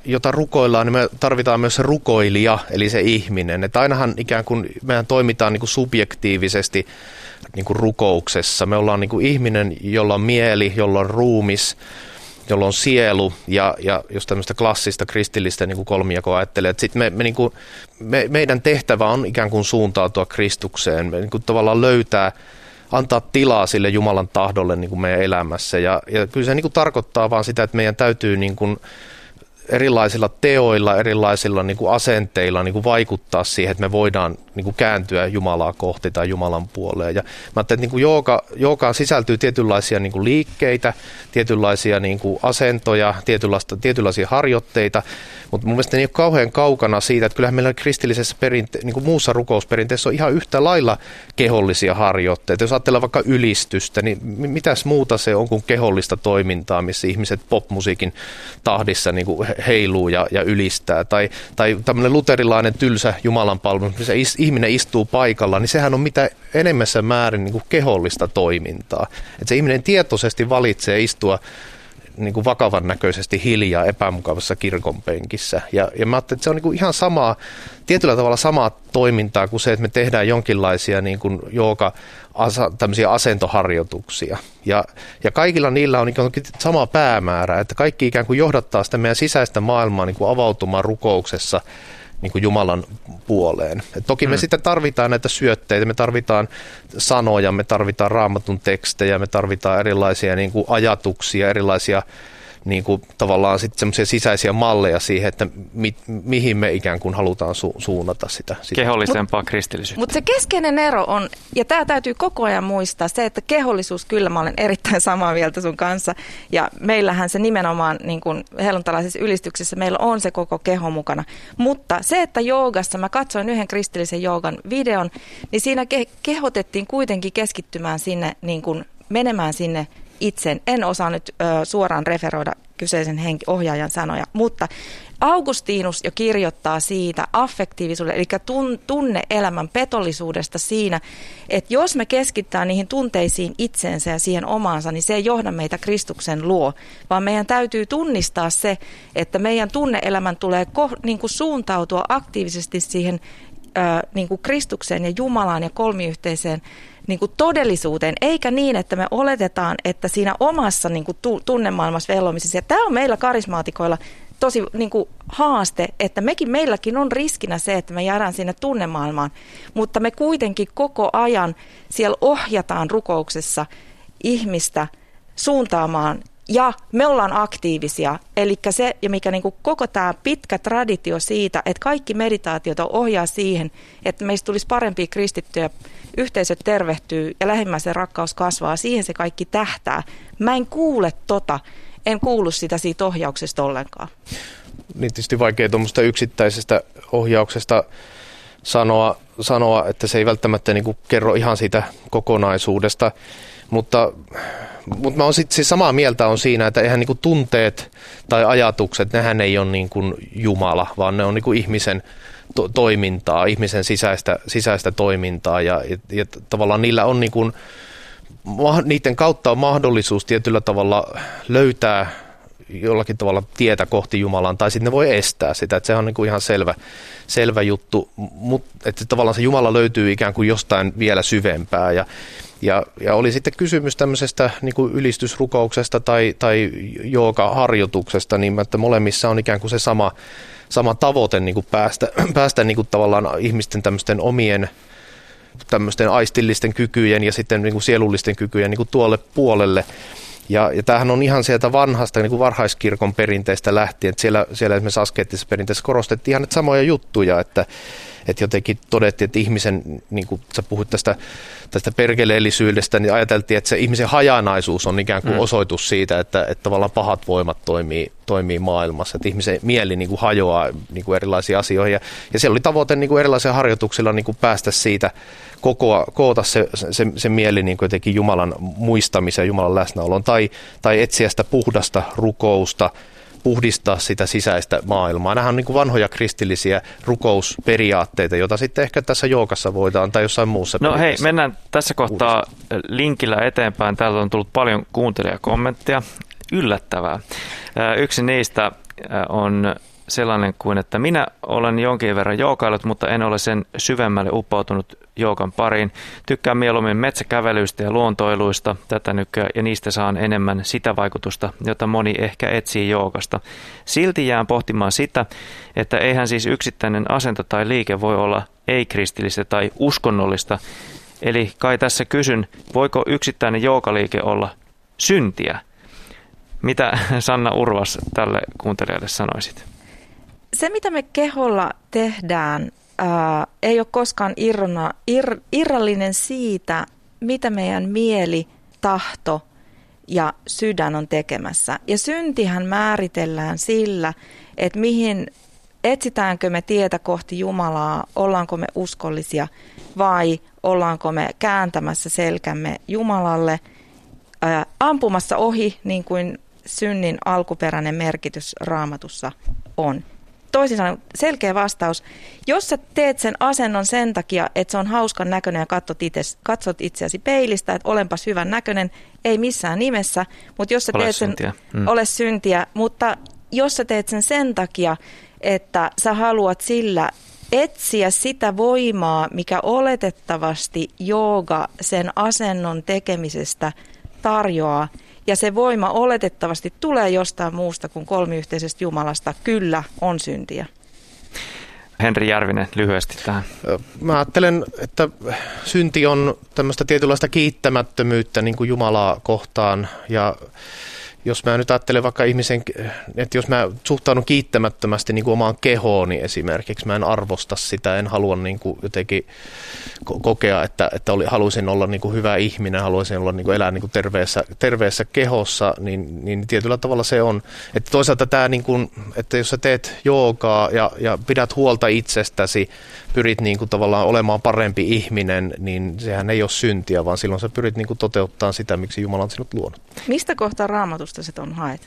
jota rukoillaan, niin me tarvitaan myös se rukoilija, eli se ihminen. Että ainahan ikään kuin mehän toimitaan niin kuin subjektiivisesti niin kuin rukouksessa. Me ollaan niin kuin ihminen, jolla on mieli, jolla on ruumis, jolla on sielu, ja, ja jos tämmöistä klassista kristillistä niin kuin kolmijakoa ajattelee, että sit me, me, niin kuin, me, meidän tehtävä on ikään kuin suuntautua Kristukseen, me niin kuin tavallaan löytää, antaa tilaa sille Jumalan tahdolle niin kuin meidän elämässä, ja, ja kyllä se niin kuin tarkoittaa vaan sitä, että meidän täytyy niin kuin erilaisilla teoilla, erilaisilla niin kuin asenteilla niin kuin vaikuttaa siihen, että me voidaan niin kuin kääntyä Jumalaa kohti tai Jumalan puoleen. Ja mä ajattelin, että niin kuin jooga, joogaan sisältyy tietynlaisia niin kuin liikkeitä, tietynlaisia niin kuin asentoja, tietynlaisia harjoitteita, mutta mun mielestä ne ei ole kauhean kaukana siitä, että kyllähän meillä kristillisessä perinte- niin kuin muussa rukousperinteessä on ihan yhtä lailla kehollisia harjoitteita. Jos ajatellaan vaikka ylistystä, niin mitäs muuta se on kuin kehollista toimintaa, missä ihmiset popmusiikin tahdissa niin kuin heiluu ja, ja ylistää. Tai, tai tämmöinen luterilainen tylsä jumalanpalvelus, missä is, ihminen istuu paikalla, niin sehän on mitä enemmässä määrin niin kuin kehollista toimintaa. Että se ihminen tietoisesti valitsee istua niin kuin vakavan näköisesti hiljaa epämukavassa kirkonpenkissä. Ja, ja mä ajattelin, että se on niin kuin ihan samaa, tietyllä tavalla samaa toimintaa kuin se, että me tehdään jonkinlaisia niin kuin jooga, asa, tämmöisiä asentoharjoituksia. Ja, ja kaikilla niillä on ikään kuin sama päämäärä, että kaikki ikään kuin johdattaa sitä meidän sisäistä maailmaa niin kuin avautumaan rukouksessa niin kuin Jumalan puoleen. Et toki me mm. sitten tarvitaan näitä syötteitä, me tarvitaan sanoja, me tarvitaan Raamatun tekstejä, me tarvitaan erilaisia niin kuin ajatuksia, erilaisia niin kuin tavallaan sitten semmoisia sisäisiä malleja siihen, että mi, mihin me ikään kuin halutaan su, suunnata sitä. sitä. Kehollisempaa Mut, kristillisyyttä. Mutta se keskeinen ero on, ja tämä täytyy koko ajan muistaa, se, että kehollisuus, kyllä mä olen erittäin samaa mieltä sun kanssa, ja meillähän se nimenomaan niin kuin helluntalaisessa ylistyksessä meillä on se koko keho mukana. Mutta se, että joogassa, mä katsoin yhden kristillisen joogan videon, niin siinä ke, kehotettiin kuitenkin keskittymään sinne, niin kuin menemään sinne itse. En osaa nyt ö, suoraan referoida kyseisen henki- ohjaajan sanoja, mutta Augustinus jo kirjoittaa siitä affektiivisuudesta, eli tun, tunne-elämän petollisuudesta siinä, että jos me keskittää niihin tunteisiin itseensä ja siihen omaansa, niin se ei johda meitä Kristuksen luo, vaan meidän täytyy tunnistaa se, että meidän tunne-elämän tulee ko, niin kuin suuntautua aktiivisesti siihen ö, niin kuin Kristukseen ja Jumalaan ja kolmiyhteiseen niin kuin todellisuuteen, eikä niin, että me oletetaan, että siinä omassa niin kuin tunnemaailmassa vellomisessa, ja tämä on meillä karismaatikoilla tosi niin kuin haaste, että mekin, meilläkin on riskinä se, että me jäädään sinne tunnemaailmaan, mutta me kuitenkin koko ajan siellä ohjataan rukouksessa ihmistä suuntaamaan, ja me ollaan aktiivisia, eli se, ja mikä niin kuin koko tämä pitkä traditio siitä, että kaikki meditaatiota ohjaa siihen, että meistä tulisi parempia kristittyjä, yhteisöt tervehtyy ja lähimmäisen rakkaus kasvaa, siihen se kaikki tähtää. Mä en kuule tota, en kuulu sitä siitä ohjauksesta ollenkaan. Niin tietysti vaikea tuommoista yksittäisestä ohjauksesta sanoa, sanoa, että se ei välttämättä niin kuin kerro ihan siitä kokonaisuudesta, mutta, mutta mä oon sitten siis samaa mieltä on siinä, että eihän niin kuin tunteet tai ajatukset, nehän ei ole niin kuin Jumala, vaan ne on niin kuin ihmisen to- toimintaa, ihmisen sisäistä, sisäistä toimintaa ja, ja, ja tavallaan niillä on niin kuin, niiden kautta on mahdollisuus tietyllä tavalla löytää jollakin tavalla tietä kohti Jumalaan, tai sitten ne voi estää sitä, että se on niin kuin ihan selvä, selvä juttu, mutta että tavallaan se Jumala löytyy ikään kuin jostain vielä syvempää, ja, ja, ja oli sitten kysymys tämmöisestä niin kuin ylistysrukouksesta tai, tai jooga-harjoituksesta, niin että molemmissa on ikään kuin se sama, sama tavoite niin kuin päästä, päästä niin kuin tavallaan ihmisten tämmöisten omien tämmöisten aistillisten kykyjen ja sitten niin kuin sielullisten kykyjen niin kuin tuolle puolelle. Ja, ja tämähän on ihan sieltä vanhasta niin kuin varhaiskirkon perinteistä lähtien, että siellä, siellä esimerkiksi askeettisessa perinteessä korostettiin ihan samoja juttuja, että, että jotenkin todettiin, että ihmisen, niin kuin sä puhuit tästä, tästä perkeleellisyydestä, niin ajateltiin, että se ihmisen hajanaisuus on ikään kuin mm. osoitus siitä, että, että tavallaan pahat voimat toimii, toimii maailmassa, että ihmisen mieli niin kuin hajoaa niin kuin erilaisiin asioihin. Ja, ja siellä oli tavoite niin kuin erilaisilla harjoituksilla niin kuin päästä siitä, kokoa, koota se, se, se mieli niin kuin jotenkin Jumalan muistamiseen, Jumalan läsnäoloon, tai, tai etsiä sitä puhdasta rukousta, puhdistaa sitä sisäistä maailmaa. Nämä on niin kuin vanhoja kristillisiä rukousperiaatteita, joita sitten ehkä tässä joogassa voidaan tai jossain muussa. No hei, mennään tässä kohtaa linkillä eteenpäin. Täältä on tullut paljon kuuntelijakommentteja. Yllättävää. Yksi niistä on sellainen kuin, että minä olen jonkin verran joogaillut, mutta en ole sen syvemmälle uppoutunut joogan pariin. Tykkään mieluummin metsäkävelyistä ja luontoiluista tätä nykyään, ja niistä saan enemmän sitä vaikutusta, jota moni ehkä etsii joogasta. Silti jään pohtimaan sitä, että eihän siis yksittäinen asento tai liike voi olla ei-kristillistä tai uskonnollista. Eli kai tässä kysyn, voiko yksittäinen joogaliike olla syntiä? Mitä Sanna Urvas tälle kuuntelijalle sanoisit? Se, mitä me keholla tehdään, ää, ei ole koskaan irrona, ir, irrallinen siitä, mitä meidän mieli, tahto ja sydän on tekemässä. Ja syntihän määritellään sillä, että mihin etsitäänkö me tietä kohti Jumalaa, ollaanko me uskollisia vai ollaanko me kääntämässä selkämme Jumalalle, ää, ampumassa ohi, niin kuin synnin alkuperäinen merkitys Raamatussa on. Toisin sanoen selkeä vastaus. Jos sä teet sen asennon sen takia, että se on hauskan näköinen ja katsot, itse, katsot itseäsi peilistä, että olenpas hyvän näköinen, ei missään nimessä, mutta jos sä ole teet sen, syntiä. Mm. ole syntiä, mutta jos sä teet sen sen takia, että sä haluat sillä etsiä sitä voimaa, mikä oletettavasti jooga sen asennon tekemisestä tarjoaa, ja se voima oletettavasti tulee jostain muusta kuin kolmiyhteisestä Jumalasta, kyllä on syntiä. Henri Järvinen, lyhyesti tähän. Mä ajattelen, että synti on tämmöistä tietynlaista kiittämättömyyttä niin kuin Jumalaa kohtaan, ja jos mä nyt ajattelen vaikka ihmisen, että jos mä suhtaudun kiittämättömästi niin kuin omaan kehooni esimerkiksi, mä en arvosta sitä, en halua niin kuin jotenkin kokea, että, että oli, haluaisin olla niin kuin hyvä ihminen, haluaisin olla niin kuin elää niin kuin terveessä, terveessä kehossa, niin, niin tietyllä tavalla se on. Että toisaalta tämä, niin kuin, että jos sä teet joogaa ja, ja pidät huolta itsestäsi, pyrit niin kuin tavallaan olemaan parempi ihminen, niin sehän ei ole syntiä, vaan silloin sä pyrit niin kuin toteuttamaan sitä, miksi Jumala on sinut luonut. Mistä kohtaa Raamatusta se on haet?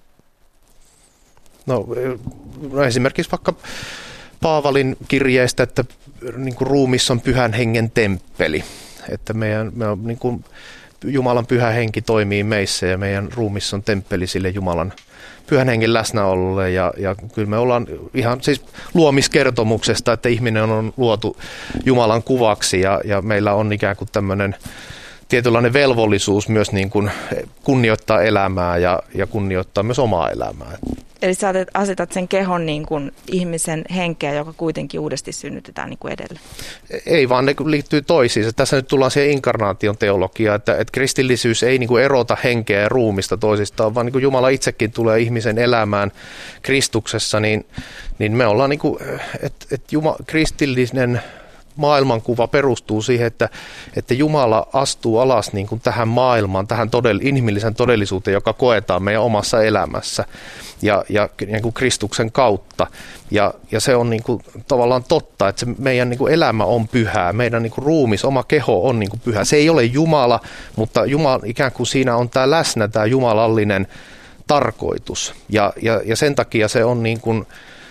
No, no esimerkiksi vaikka Paavalin kirjeestä, että niin kuin ruumis on pyhän hengen temppeli, että meidän, me on, niin kuin Jumalan pyhä henki toimii meissä ja meidän ruumis on temppeli sille Jumalan pyhän hengen läsnäololle, ja, ja kyllä me ollaan ihan siis luomiskertomuksesta, että ihminen on luotu Jumalan kuvaksi, ja, ja meillä on ikään kuin tämmöinen tietynlainen velvollisuus myös niin kuin kunnioittaa elämää ja, ja kunnioittaa myös omaa elämää. Eli sä asetat sen kehon niin kuin ihmisen henkeä, joka kuitenkin uudesti synnytetään niin kuin edellä. Ei, vaan ne liittyy toisiinsa. Tässä nyt tullaan siihen inkarnaation teologiaan, että, että kristillisyys ei niin kuin erota henkeä ja ruumista toisistaan, vaan niin kuin Jumala itsekin tulee ihmisen elämään Kristuksessa, niin, niin me ollaan niin kuin, että, että Jumala, kristillinen maailmankuva perustuu siihen, että, että Jumala astuu alas niin kuin tähän maailmaan, tähän todell, inhimillisen todellisuuteen, joka koetaan meidän omassa elämässä ja, ja niin kuin Kristuksen kautta. Ja, ja se on niin kuin tavallaan totta, että se meidän niin kuin elämä on pyhää, meidän niin kuin ruumis, oma keho on niin kuin pyhä. Se ei ole Jumala, mutta Jumala, ikään kuin siinä on tämä läsnä, tämä jumalallinen tarkoitus. Ja, ja, ja sen takia se on niin kuin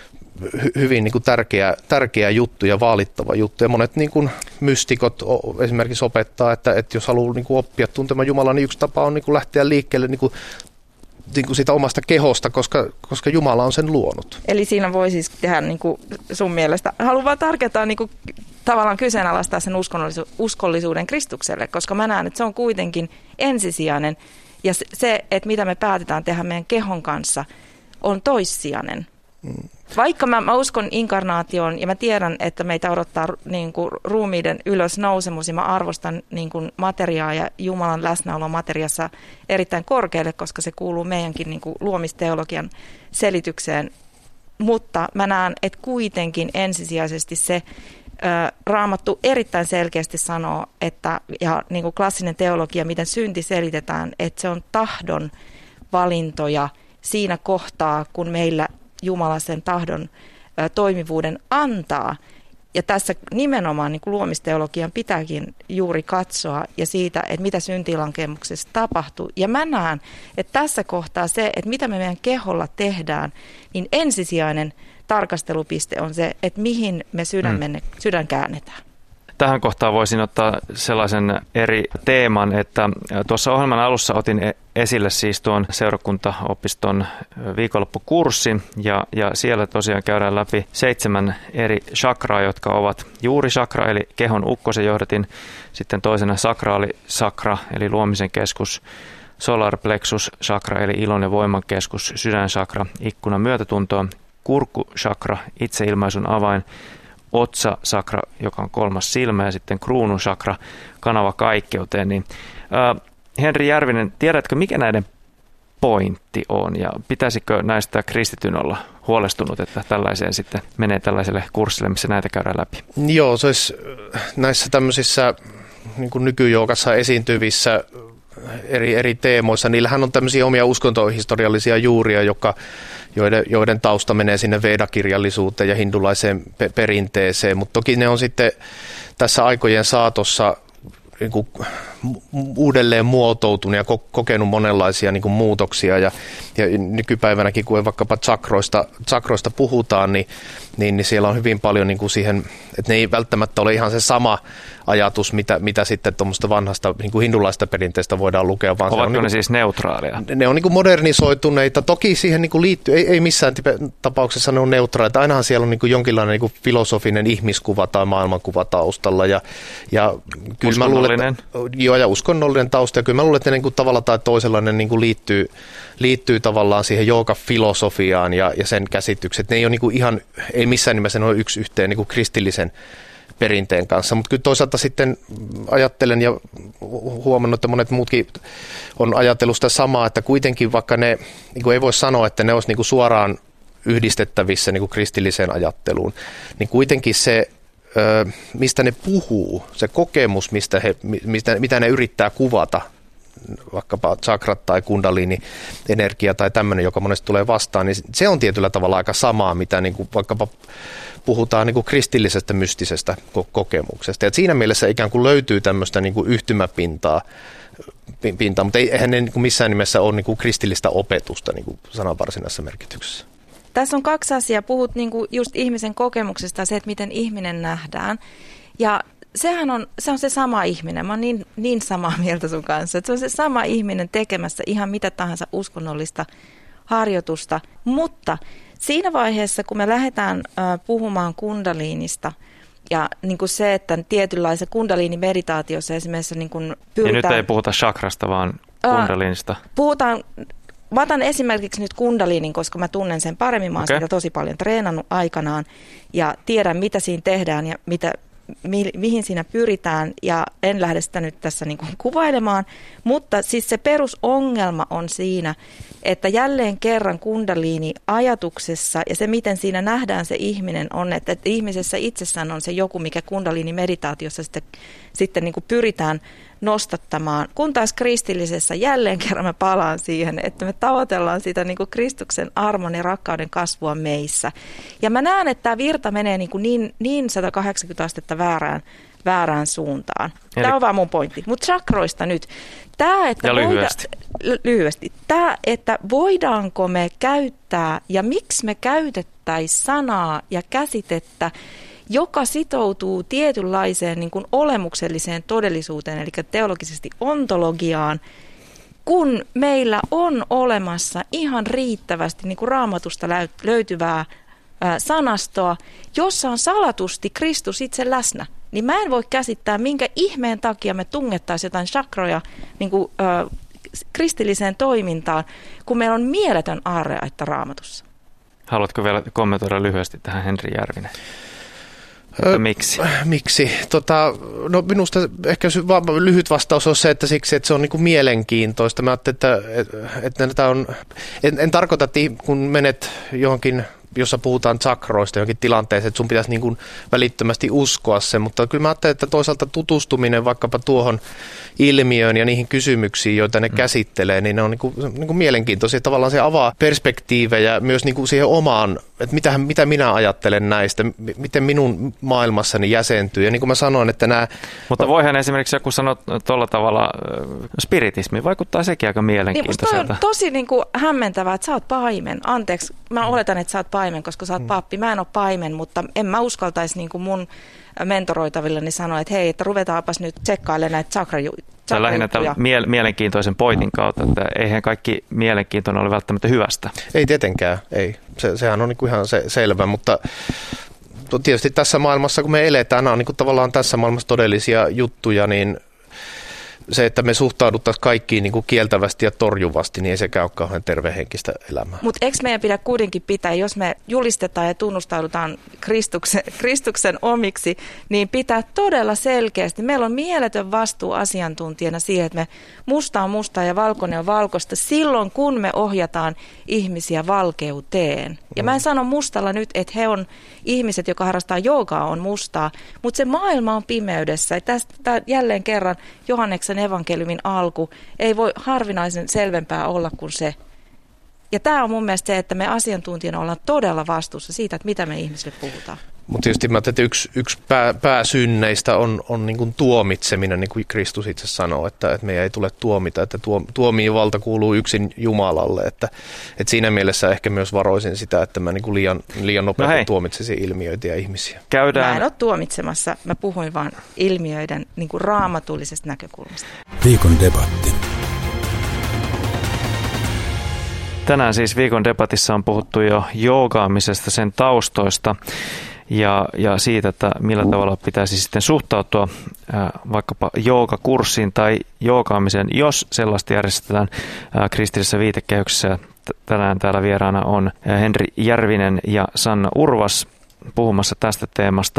hyvin niin kuin tärkeä, tärkeä juttu ja vaalittava juttu. Ja monet niin kuin mystikot esimerkiksi opettaa, että, että jos haluaa niin kuin oppia tuntemaan Jumalaa, niin yksi tapa on niin kuin lähteä liikkeelle niin kuin, niin kuin siitä omasta kehosta, koska, koska Jumala on sen luonut. Eli siinä voi siis tehdä niin kuin sun mielestä, haluan vaan tarkentaa niin kuin tavallaan kyseenalaistaa sen uskollisu- uskollisuuden Kristukselle, koska mä näen, että se on kuitenkin ensisijainen. Ja se, että mitä me päätetään tehdä meidän kehon kanssa, on toissijainen. Mm. Vaikka mä, mä uskon inkarnaatioon ja mä tiedän, että meitä odottaa niin kuin ruumiiden ylös nousemus ja mä arvostan niin kuin materiaa ja Jumalan läsnäolo materiassa erittäin korkealle, koska se kuuluu meidänkin niin kuin luomisteologian selitykseen. Mutta mä näen, että kuitenkin ensisijaisesti se ä, Raamattu erittäin selkeästi sanoo, että ja niin kuin klassinen teologia, miten synti selitetään, että se on tahdon valintoja siinä kohtaa, kun meillä Jumala sen tahdon ä, toimivuuden antaa. Ja tässä nimenomaan niin kuin luomisteologian pitääkin juuri katsoa ja siitä, että mitä syntilankemuksessa tapahtuu. Ja mä näen, että tässä kohtaa se, että mitä me meidän keholla tehdään, niin ensisijainen tarkastelupiste on se, että mihin me sydämenne, mm. sydän käännetään. tähän kohtaan voisin ottaa sellaisen eri teeman, että tuossa ohjelman alussa otin esille siis tuon seurakuntaopiston viikonloppukurssin ja, ja siellä tosiaan käydään läpi seitsemän eri chakraa, jotka ovat juuri chakra eli kehon ukkosen johdatin, sitten toisena sakraali sakra eli luomisen keskus, solar plexus chakra eli ilon ja voiman keskus, sydänchakra, ikkuna myötätuntoa, kurkkuchakra, itseilmaisun avain, otsasakra, joka on kolmas silmä, ja sitten kruunusakra, kanava kaikkeuteen. Niin, äh, Henri Järvinen, tiedätkö, mikä näiden pointti on, ja pitäisikö näistä kristityn olla huolestunut, että tällaiseen sitten menee tällaiselle kurssille, missä näitä käydään läpi? Joo, se olisi näissä tämmöisissä niin kuin nykyjoukassa esiintyvissä eri, eri teemoissa, niillähän on tämmöisiä omia uskontohistoriallisia juuria, joka, joiden, joiden tausta menee sinne Veda-kirjallisuuteen ja hindulaiseen pe- perinteeseen, mutta toki ne on sitten tässä aikojen saatossa niin kuin uudelleen muotoutunut ja kokenut monenlaisia niin kuin muutoksia ja, ja nykypäivänäkin, kun vaikkapa chakroista, chakroista puhutaan, niin, niin, niin siellä on hyvin paljon niin kuin siihen, että ne ei välttämättä ole ihan se sama ajatus, mitä, mitä sitten tuommoista vanhasta niin kuin hindulaista perinteestä voidaan lukea. Vaan Ovatko on, ne niin, siis neutraaleja? Ne on niin kuin modernisoituneita. Toki siihen niin kuin liittyy, ei, ei missään tapauksessa ne on neutraaleita. Ainahan siellä on niin kuin jonkinlainen niin kuin filosofinen ihmiskuva tai maailmankuva taustalla. Ja, ja kyllä mä luulen, että, joo, ja uskonnollinen tausta. Ja kyllä mä luulen, että ne niin kuin tavalla tai toisella ne niin kuin liittyy, liittyy tavallaan siihen jooga-filosofiaan ja, ja sen käsitykset. Ne ei ole niin kuin ihan, ei missään nimessä ne ole yksi yhteen niin kuin kristillisen perinteen kanssa, mutta kyllä toisaalta sitten ajattelen ja huomannut, että monet muutkin on ajatellut sitä samaa, että kuitenkin vaikka ne, niin kuin ei voi sanoa, että ne olisi niin kuin suoraan yhdistettävissä niin kuin kristilliseen ajatteluun, niin kuitenkin se, mistä ne puhuu, se kokemus, mistä he, mistä, mitä ne yrittää kuvata, vaikkapa chakrat tai kundalini, energia tai tämmöinen, joka monesti tulee vastaan, niin se on tietyllä tavalla aika samaa, mitä niin kuin vaikkapa puhutaan niin kuin kristillisestä mystisestä kokemuksesta. Ja siinä mielessä ikään kuin löytyy tämmöistä niin kuin yhtymäpintaa, pintaa, mutta eihän ne niin kuin missään nimessä ole niin kuin kristillistä opetusta niin kuin sanan varsinaisessa merkityksessä. Tässä on kaksi asiaa. Puhut niin kuin just ihmisen kokemuksesta, se, että miten ihminen nähdään. Ja sehän on se, on se sama ihminen. Mä oon niin, niin samaa mieltä sun kanssa. Että se on se sama ihminen tekemässä ihan mitä tahansa uskonnollista harjoitusta. Mutta siinä vaiheessa, kun me lähdetään äh, puhumaan kundaliinista, ja niin kuin se, että tietynlaisessa kundaliini-meditaatiossa esimerkiksi niin kuin pyritään... Ja nyt ei puhuta chakrasta, vaan kundaliinista. Äh, puhutaan... Mä otan esimerkiksi nyt kundaliinin, koska mä tunnen sen paremmin. Mä oon okay. sitä tosi paljon treenannut aikanaan ja tiedän, mitä siinä tehdään ja mitä, mi, mihin siinä pyritään. Ja en lähde sitä nyt tässä niin kuin kuvailemaan, mutta siis se perusongelma on siinä, että jälleen kerran kundaliini-ajatuksessa ja se, miten siinä nähdään se ihminen on, että, että ihmisessä itsessään on se joku, mikä kundaliini-meditaatiossa sitten, sitten niin kuin pyritään nostattamaan, kun taas kristillisessä jälleen kerran mä palaan siihen, että me tavoitellaan sitä niin kuin Kristuksen armon ja rakkauden kasvua meissä. Ja mä näen, että tämä virta menee niin, kuin niin, niin sata kahdeksankymmentä astetta väärään, väärään suuntaan. Eli... Tämä on vaan mun pointti. Mutta chakroista nyt. Tämä, että ja lyhyesti. Voida, lyhyesti. Tämä, että voidaanko me käyttää ja miksi me käytettäisiin sanaa ja käsitettä, joka sitoutuu tietynlaiseen niin kuin olemukselliseen todellisuuteen, eli teologisesti ontologiaan, kun meillä on olemassa ihan riittävästi niin kuin Raamatusta löytyvää ää, sanastoa, jossa on salatusti Kristus itse läsnä, niin mä en voi käsittää, minkä ihmeen takia me tungettaisiin jotain chakroja niin kuin, ää, kristilliseen toimintaan, kun meillä on mieletön aarreaitta Raamatussa. Haluatko vielä kommentoida lyhyesti tähän, Henri Järvinen? Mutta miksi? Miksi? Tota, no minusta ehkä lyhyt vastaus on se, että siksi, että se on niin kuin mielenkiintoista. Mä ajattelin, että, että, että on, en, en tarkoita, että kun menet johonkin, jossa puhutaan chakroista johonkin tilanteeseen, että sun pitäisi niin kuin välittömästi uskoa sen, mutta kyllä mä ajattelin, että toisaalta tutustuminen vaikkapa tuohon ilmiöön ja niihin kysymyksiin, joita ne mm. käsittelee, niin ne on niin kuin, niin kuin mielenkiintoisia. Tavallaan se avaa perspektiivejä myös niin kuin siihen omaan, että mitä, mitä minä ajattelen näistä, miten minun maailmassani jäsentyy. Ja niin kuin mä sanoin, että nämä... Mutta voihan esimerkiksi joku sanoa tuolla tavalla, spiritismi vaikuttaa sekin aika mielenkiintoiselta. Niin, musta on tosi niin kuin hämmentävää, että sä oot paimen. Anteeksi, mä oletan, että sä oot paimen. paimen, koska sä oot pappi. Mä en ole paimen, mutta en mä uskaltaisi niin kuin mun mentoroitavillani sanoa, että hei, että ruvetaanpas nyt tsekkailemaan näitä chakra-juttuja. Se on lähinnä mie- mielenkiintoisen pointin kautta, että eihän kaikki mielenkiintoinen ole välttämättä hyvästä. Ei tietenkään, ei. Se, sehän on niin kuin ihan se, selvä, mutta tietysti tässä maailmassa, kun me eletään, nämä on niin kuin tavallaan tässä maailmassa todellisia juttuja, niin se, että me suhtauduttaisiin kaikkiin niin kuin kieltävästi ja torjuvasti, niin ei sekään ole kauhean tervehenkistä elämää. Mutta eikö meidän pidä kuitenkin pitää, jos me julistetaan ja tunnustaudutaan Kristuksen, Kristuksen omiksi, niin pitää todella selkeästi. Meillä on mieletön vastuu asiantuntijana siihen, että me musta on mustaa ja valkoinen on valkoista silloin, kun me ohjataan ihmisiä valkeuteen. Ja mä en sano mustalla nyt, että he on ihmiset, jotka harrastaa joogaa, on mustaa, mutta se maailma on pimeydessä. Ja tästä jälleen kerran Johanneksen evankeliumin alku ei voi harvinaisen selvempää olla kuin se. Ja tämä on mun mielestä se, että me asiantuntijana ollaan todella vastuussa siitä, että mitä me ihmisille puhutaan. Mutta tietysti mä että yksi, yksi pää, pääsynneistä on, on niin kuin tuomitseminen, niin kuin Kristus itse sanoo, että, että meidän ei tule tuomita, että tuo, tuomiovalta kuuluu yksin Jumalalle. Että, että siinä mielessä ehkä myös varoisin sitä, että mä niin kuin liian, liian nopeasti no tuomitsisin ilmiöitä ja ihmisiä. Käydään. Mä en ole tuomitsemassa, mä puhuin vaan ilmiöiden niin kuin raamatullisesta näkökulmasta. Viikon debatti. Tänään siis viikon debatissa on puhuttu jo joogaamisesta, sen taustoista ja, ja siitä, että millä tavalla pitäisi sitten suhtautua ää, vaikkapa joogakurssiin tai joogaamiseen, jos sellaista järjestetään ää, kristillisessä viitekehyksessä. Tänään täällä vieraana on Henri Järvinen ja Sanna Urvas puhumassa tästä teemasta.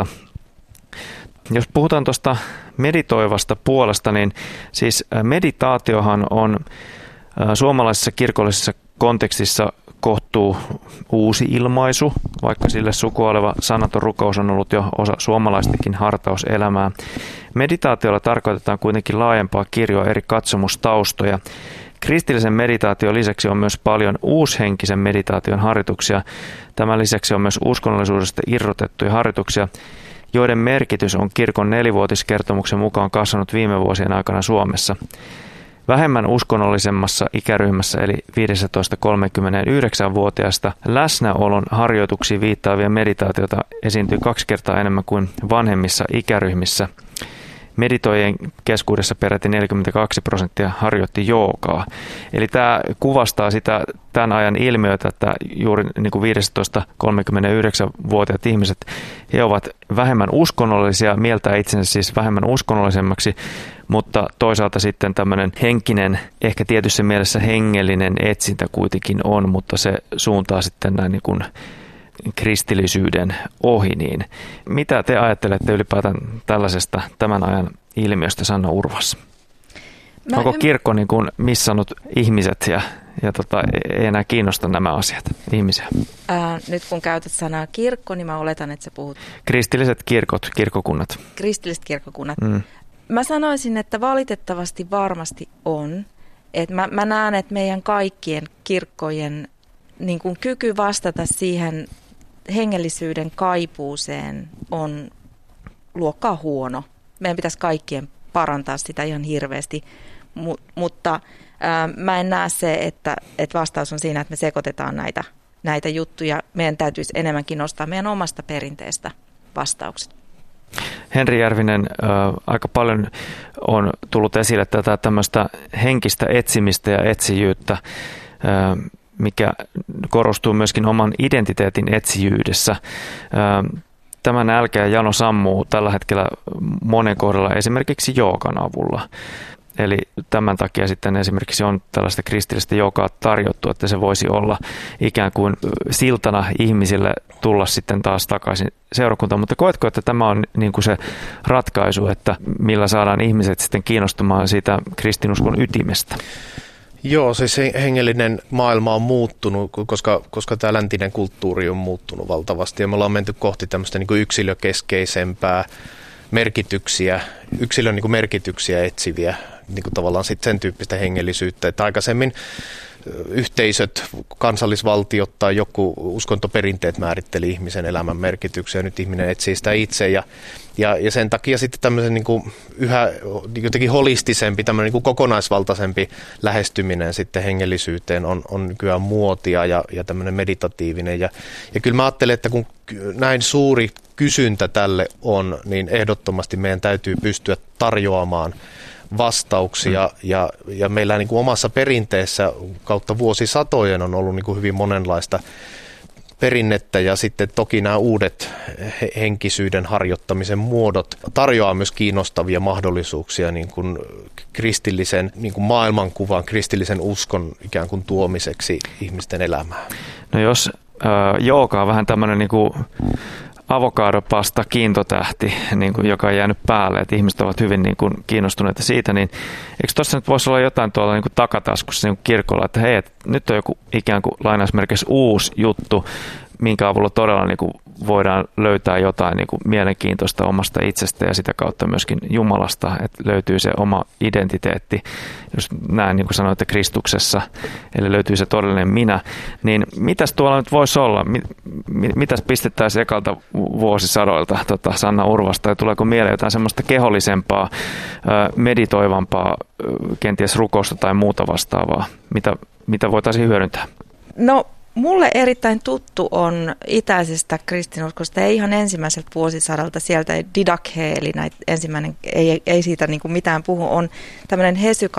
Jos puhutaan tuosta meditoivasta puolesta, niin siis meditaatiohan on ää, suomalaisessa kirkollisessa kontekstissa kohtuu uusi ilmaisu, vaikka sille sukua oleva sanaton rukous on ollut jo osa suomalaistakin hartauselämää. Meditaatiolla tarkoitetaan kuitenkin laajempaa kirjoa eri katsomustaustoja. Kristillisen meditaation lisäksi on myös paljon uushenkisen meditaation harjoituksia. Tämän lisäksi on myös uskonnollisuudesta irrotettuja harjoituksia, joiden merkitys on kirkon nelivuotiskertomuksen mukaan kasvanut viime vuosien aikana Suomessa. Vähemmän uskonnollisemmassa ikäryhmässä eli viisitoista kolmekymmentäyhdeksän-vuotiaista läsnäolon harjoituksiin viittaavia meditaatioita esiintyy kaksi kertaa enemmän kuin vanhemmissa ikäryhmissä. Meditoijien keskuudessa peräti neljäkymmentäkaksi prosenttia harjoitti joogaa. Eli tämä kuvastaa sitä tämän ajan ilmiötä, että juuri niin kuin viisitoista kolmekymmentäyhdeksän-vuotiaat ihmiset, he ovat vähemmän uskonnollisia, mieltää itsensä siis vähemmän uskonnollisemmaksi, mutta toisaalta sitten tämmöinen henkinen, ehkä tietyssä mielessä hengellinen etsintä kuitenkin on, mutta se suuntaa sitten näin niin kuin kristillisyyden ohi. Niin mitä te ajattelette ylipäätään tällaisesta tämän ajan ilmiöstä, Sanna Urvas? Mä Onko kirkko niin kuin missannut ihmiset ja, ja tota, ei enää kiinnosta nämä asiat ihmisiä? Ää, nyt kun käytät sanaa kirkko, niin mä oletan, että sä puhut. Kristilliset kirkot, kirkkokunnat. Kristilliset kirkkokunnat. Mm. Mä sanoisin, että valitettavasti varmasti on. Et mä, mä näen, että meidän kaikkien kirkkojen niin kuin kyky vastata siihen hengellisyyden kaipuuseen on luokkaa huono. Meidän pitäisi kaikkien parantaa sitä ihan hirveästi, Mut, mutta ää, mä en näe se, että, että vastaus on siinä, että me sekoitetaan näitä, näitä juttuja. Meidän täytyisi enemmänkin nostaa meidän omasta perinteestä vastaukset. Henri Järvinen, äh, aika paljon on tullut esille tätä tämmöistä henkistä etsimistä ja etsijyyttä, äh, mikä korostuu myöskin oman identiteetin etsijyydessä. Äh, tämä nälkä ja jano sammuu tällä hetkellä monen kohdalla esimerkiksi joogan avulla. Eli tämän takia sitten esimerkiksi on tällaista kristillistä joogaa tarjottu, että se voisi olla ikään kuin siltana ihmisille tulla sitten taas takaisin seurakuntaan. Mutta koetko, että tämä on niin kuin se ratkaisu, että millä saadaan ihmiset sitten kiinnostumaan siitä kristinuskon ytimestä? Joo, siis hengellinen maailma on muuttunut, koska, koska tämä läntinen kulttuuri on muuttunut valtavasti ja me ollaan menty kohti tämmöistä niin kuin yksilökeskeisempää merkityksiä, yksilön niin kuin merkityksiä etsiviä, niin kuin tavallaan sit sen tyyppistä hengellisyyttä, että aikaisemmin yhteisöt, kansallisvaltiot tai joku uskontoperinteet määritteli ihmisen elämän merkityksen ja nyt ihminen etsii sitä itse ja, ja, ja sen takia sitten tämmöisen niin kuin yhä jotenkin holistisempi, tämmöinen niin kuin kokonaisvaltaisempi lähestyminen sitten hengellisyyteen on, on nykyään muotia ja, ja tämmöinen meditatiivinen ja, ja kyllä mä ajattelen, että kun näin suuri kysyntä tälle on, niin ehdottomasti meidän täytyy pystyä tarjoamaan vastauksia mm. ja, ja meillä niin kuin omassa perinteessä kautta vuosisatojen on ollut niin kuin hyvin monenlaista perinnettä ja sitten toki nämä uudet henkisyyden harjoittamisen muodot tarjoaa myös kiinnostavia mahdollisuuksia niin kuin kristillisen niin kuin maailmankuvan, kristillisen uskon ikään kuin tuomiseksi ihmisten elämään. No jos äh, jooga on vähän tämmöinen niin kuin avokadopasta kiintotähti, niin kuin, joka on jäänyt päälle, että ihmiset ovat hyvin niin kuin, kiinnostuneita siitä, niin eikö tuossa nyt voisi olla jotain tuolla niin kuin takataskussa niin kuin kirkolla, että hei, että nyt on joku ikään kuin lainausmerkeissä uusi juttu, minkä avulla todella niin kuin, voidaan löytää jotain niin kuin, mielenkiintoista omasta itsestä ja sitä kautta myöskin Jumalasta, että löytyy se oma identiteetti, jos näin niin kuin sanoitte Kristuksessa, eli löytyy se todellinen minä, niin mitäs tuolla nyt voisi olla? Mitäs pistettäisiin ekalta vuosisadoilta tota Sanna Urvasta, ja tuleeko mieleen jotain semmoista kehollisempaa, meditoivampaa, kenties rukousta tai muuta vastaavaa, mitä, mitä voitaisiin hyödyntää? No, mulle erittäin tuttu on itäisestä kristinuskosta, ei ihan ensimmäiseltä vuosisadalta, sieltä Didakhe, eli näitä ensimmäinen, ei, ei siitä niin kuin mitään puhu, on tämmöinen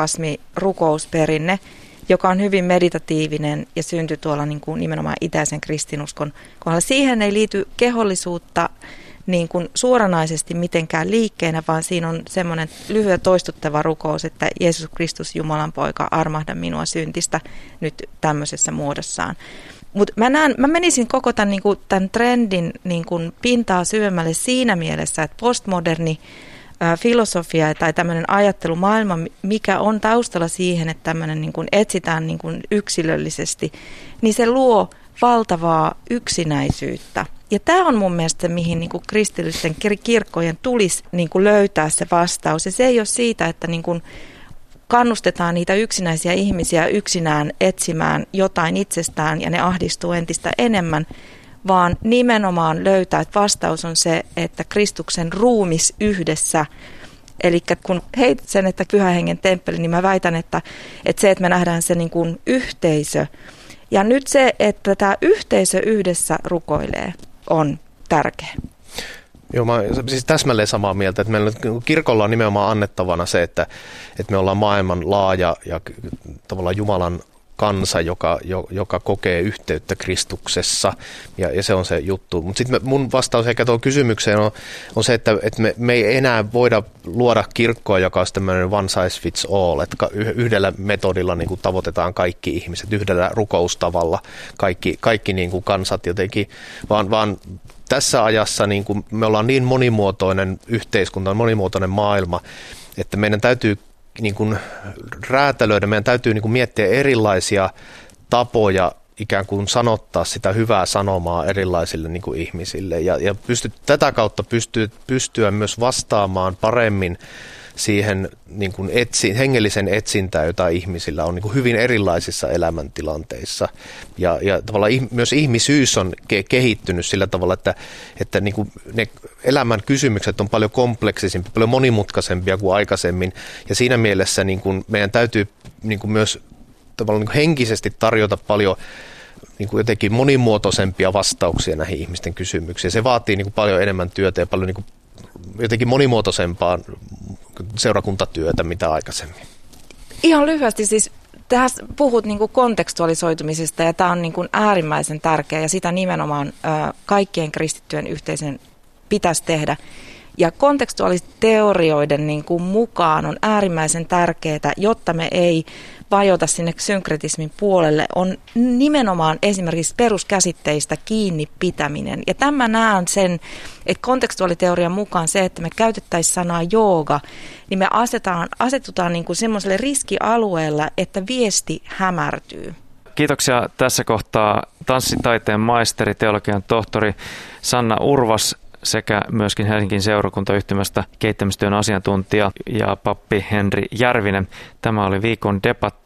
hesykasmi-rukousperinne, joka on hyvin meditatiivinen ja syntyi tuolla niin kuin nimenomaan itäisen kristinuskon kohdalla. Siihen ei liity kehollisuutta niin kuin suoranaisesti mitenkään liikkeenä, vaan siinä on semmoinen lyhyt toistuttava rukous, että Jeesus Kristus, Jumalan poika, armahda minua syntistä nyt tämmöisessä muodossaan. Mutta mä, mä menisin koko tämän, niin kuin, tämän trendin niin kuin pintaa syvemmälle siinä mielessä, että postmoderni ä, filosofia tai tämmöinen ajattelumaailma, mikä on taustalla siihen, että tämmöinen niin kuin etsitään niin kuin yksilöllisesti, niin se luo valtavaa yksinäisyyttä. Ja tämä on mun mielestä, mihin niin kuin kristillisten kirkkojen tulisi niin kuin löytää se vastaus. Ja se ei ole siitä, että niin kuin kannustetaan niitä yksinäisiä ihmisiä yksinään etsimään jotain itsestään ja ne ahdistuu entistä enemmän, vaan nimenomaan löytää, että vastaus on se, että Kristuksen ruumis yhdessä. Eli kun heitit sen, että Pyhän Hengen temppeli, niin mä väitän, että, että se, että me nähdään se niin kuin yhteisö. Ja nyt se, että tämä yhteisö yhdessä rukoilee, on tärkeä. Joo, mä siis täsmälleen samaa mieltä, että meillä kirkolla on nimenomaan annettavana se, että, että me ollaan maailman laaja ja tavallaan Jumalan kansa, joka, joka kokee yhteyttä Kristuksessa, ja, ja se on se juttu. Mutta sitten mun vastaus ehkä tuohon kysymykseen on, on se, että, että me, me ei enää voida luoda kirkkoa, joka on tämmöinen one size fits all, että yhdellä metodilla niin kuin tavoitetaan kaikki ihmiset, yhdellä rukoustavalla kaikki, kaikki niin kuin kansat jotenkin, vaan, vaan tässä ajassa niin kuin me ollaan niin monimuotoinen yhteiskunta, monimuotoinen maailma, että meidän täytyy niin kuin räätälöidä, meidän täytyy niin kuin miettiä erilaisia tapoja ikään kuin sanottaa sitä hyvää sanomaa erilaisille niin kuin ihmisille ja, ja pysty, tätä kautta pystyy, pystyä myös vastaamaan paremmin siihen niin kuin etsi, hengellisen etsintään, jota ihmisillä on niin kuin hyvin erilaisissa elämäntilanteissa. Ja, ja tavallaan myös ihmisyys on ke, kehittynyt sillä tavalla, että, että niin kuin ne elämän kysymykset on paljon kompleksisempia, paljon monimutkaisempia kuin aikaisemmin. Ja siinä mielessä niin kuin meidän täytyy niin kuin myös tavallaan niin kuin henkisesti tarjota paljon niin kuin jotenkin monimuotoisempia vastauksia näihin ihmisten kysymyksiin. Se vaatii niin kuin paljon enemmän työtä ja paljon niin kuin jotenkin monimuotoisempaa seurakuntatyötä mitä aikaisemmin. Ihan lyhyesti siis, tässä puhut niin kuin kontekstualisoitumisesta ja tämä on niin kuin äärimmäisen tärkeä ja sitä nimenomaan ä, kaikkien kristittyjen yhteisön pitäisi tehdä. Ja kontekstuaaliteorioiden niin kuin mukaan on äärimmäisen tärkeää, jotta me ei vajota sinne synkretismin puolelle, on nimenomaan esimerkiksi peruskäsitteistä kiinni pitäminen. Ja tämä näen sen, että kontekstuaaliteorian mukaan se, että me käytettäisiin sanaa jooga, niin me asetaan, asetutaan niin kuin semmoiselle riskialueella, että viesti hämärtyy. Kiitoksia tässä kohtaa tanssitaiteen maisteri, teologian tohtori Sanna Urvas sekä myöskin Helsingin seurakuntayhtymästä kehittämistyön asiantuntija ja pappi Henri Järvinen. Tämä oli viikon debatti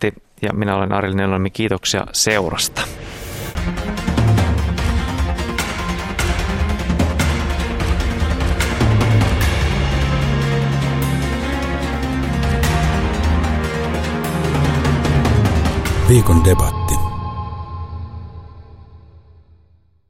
ja minä olen Ariel Nelonemi. Kiitoksia seurasta. Viikon debatti.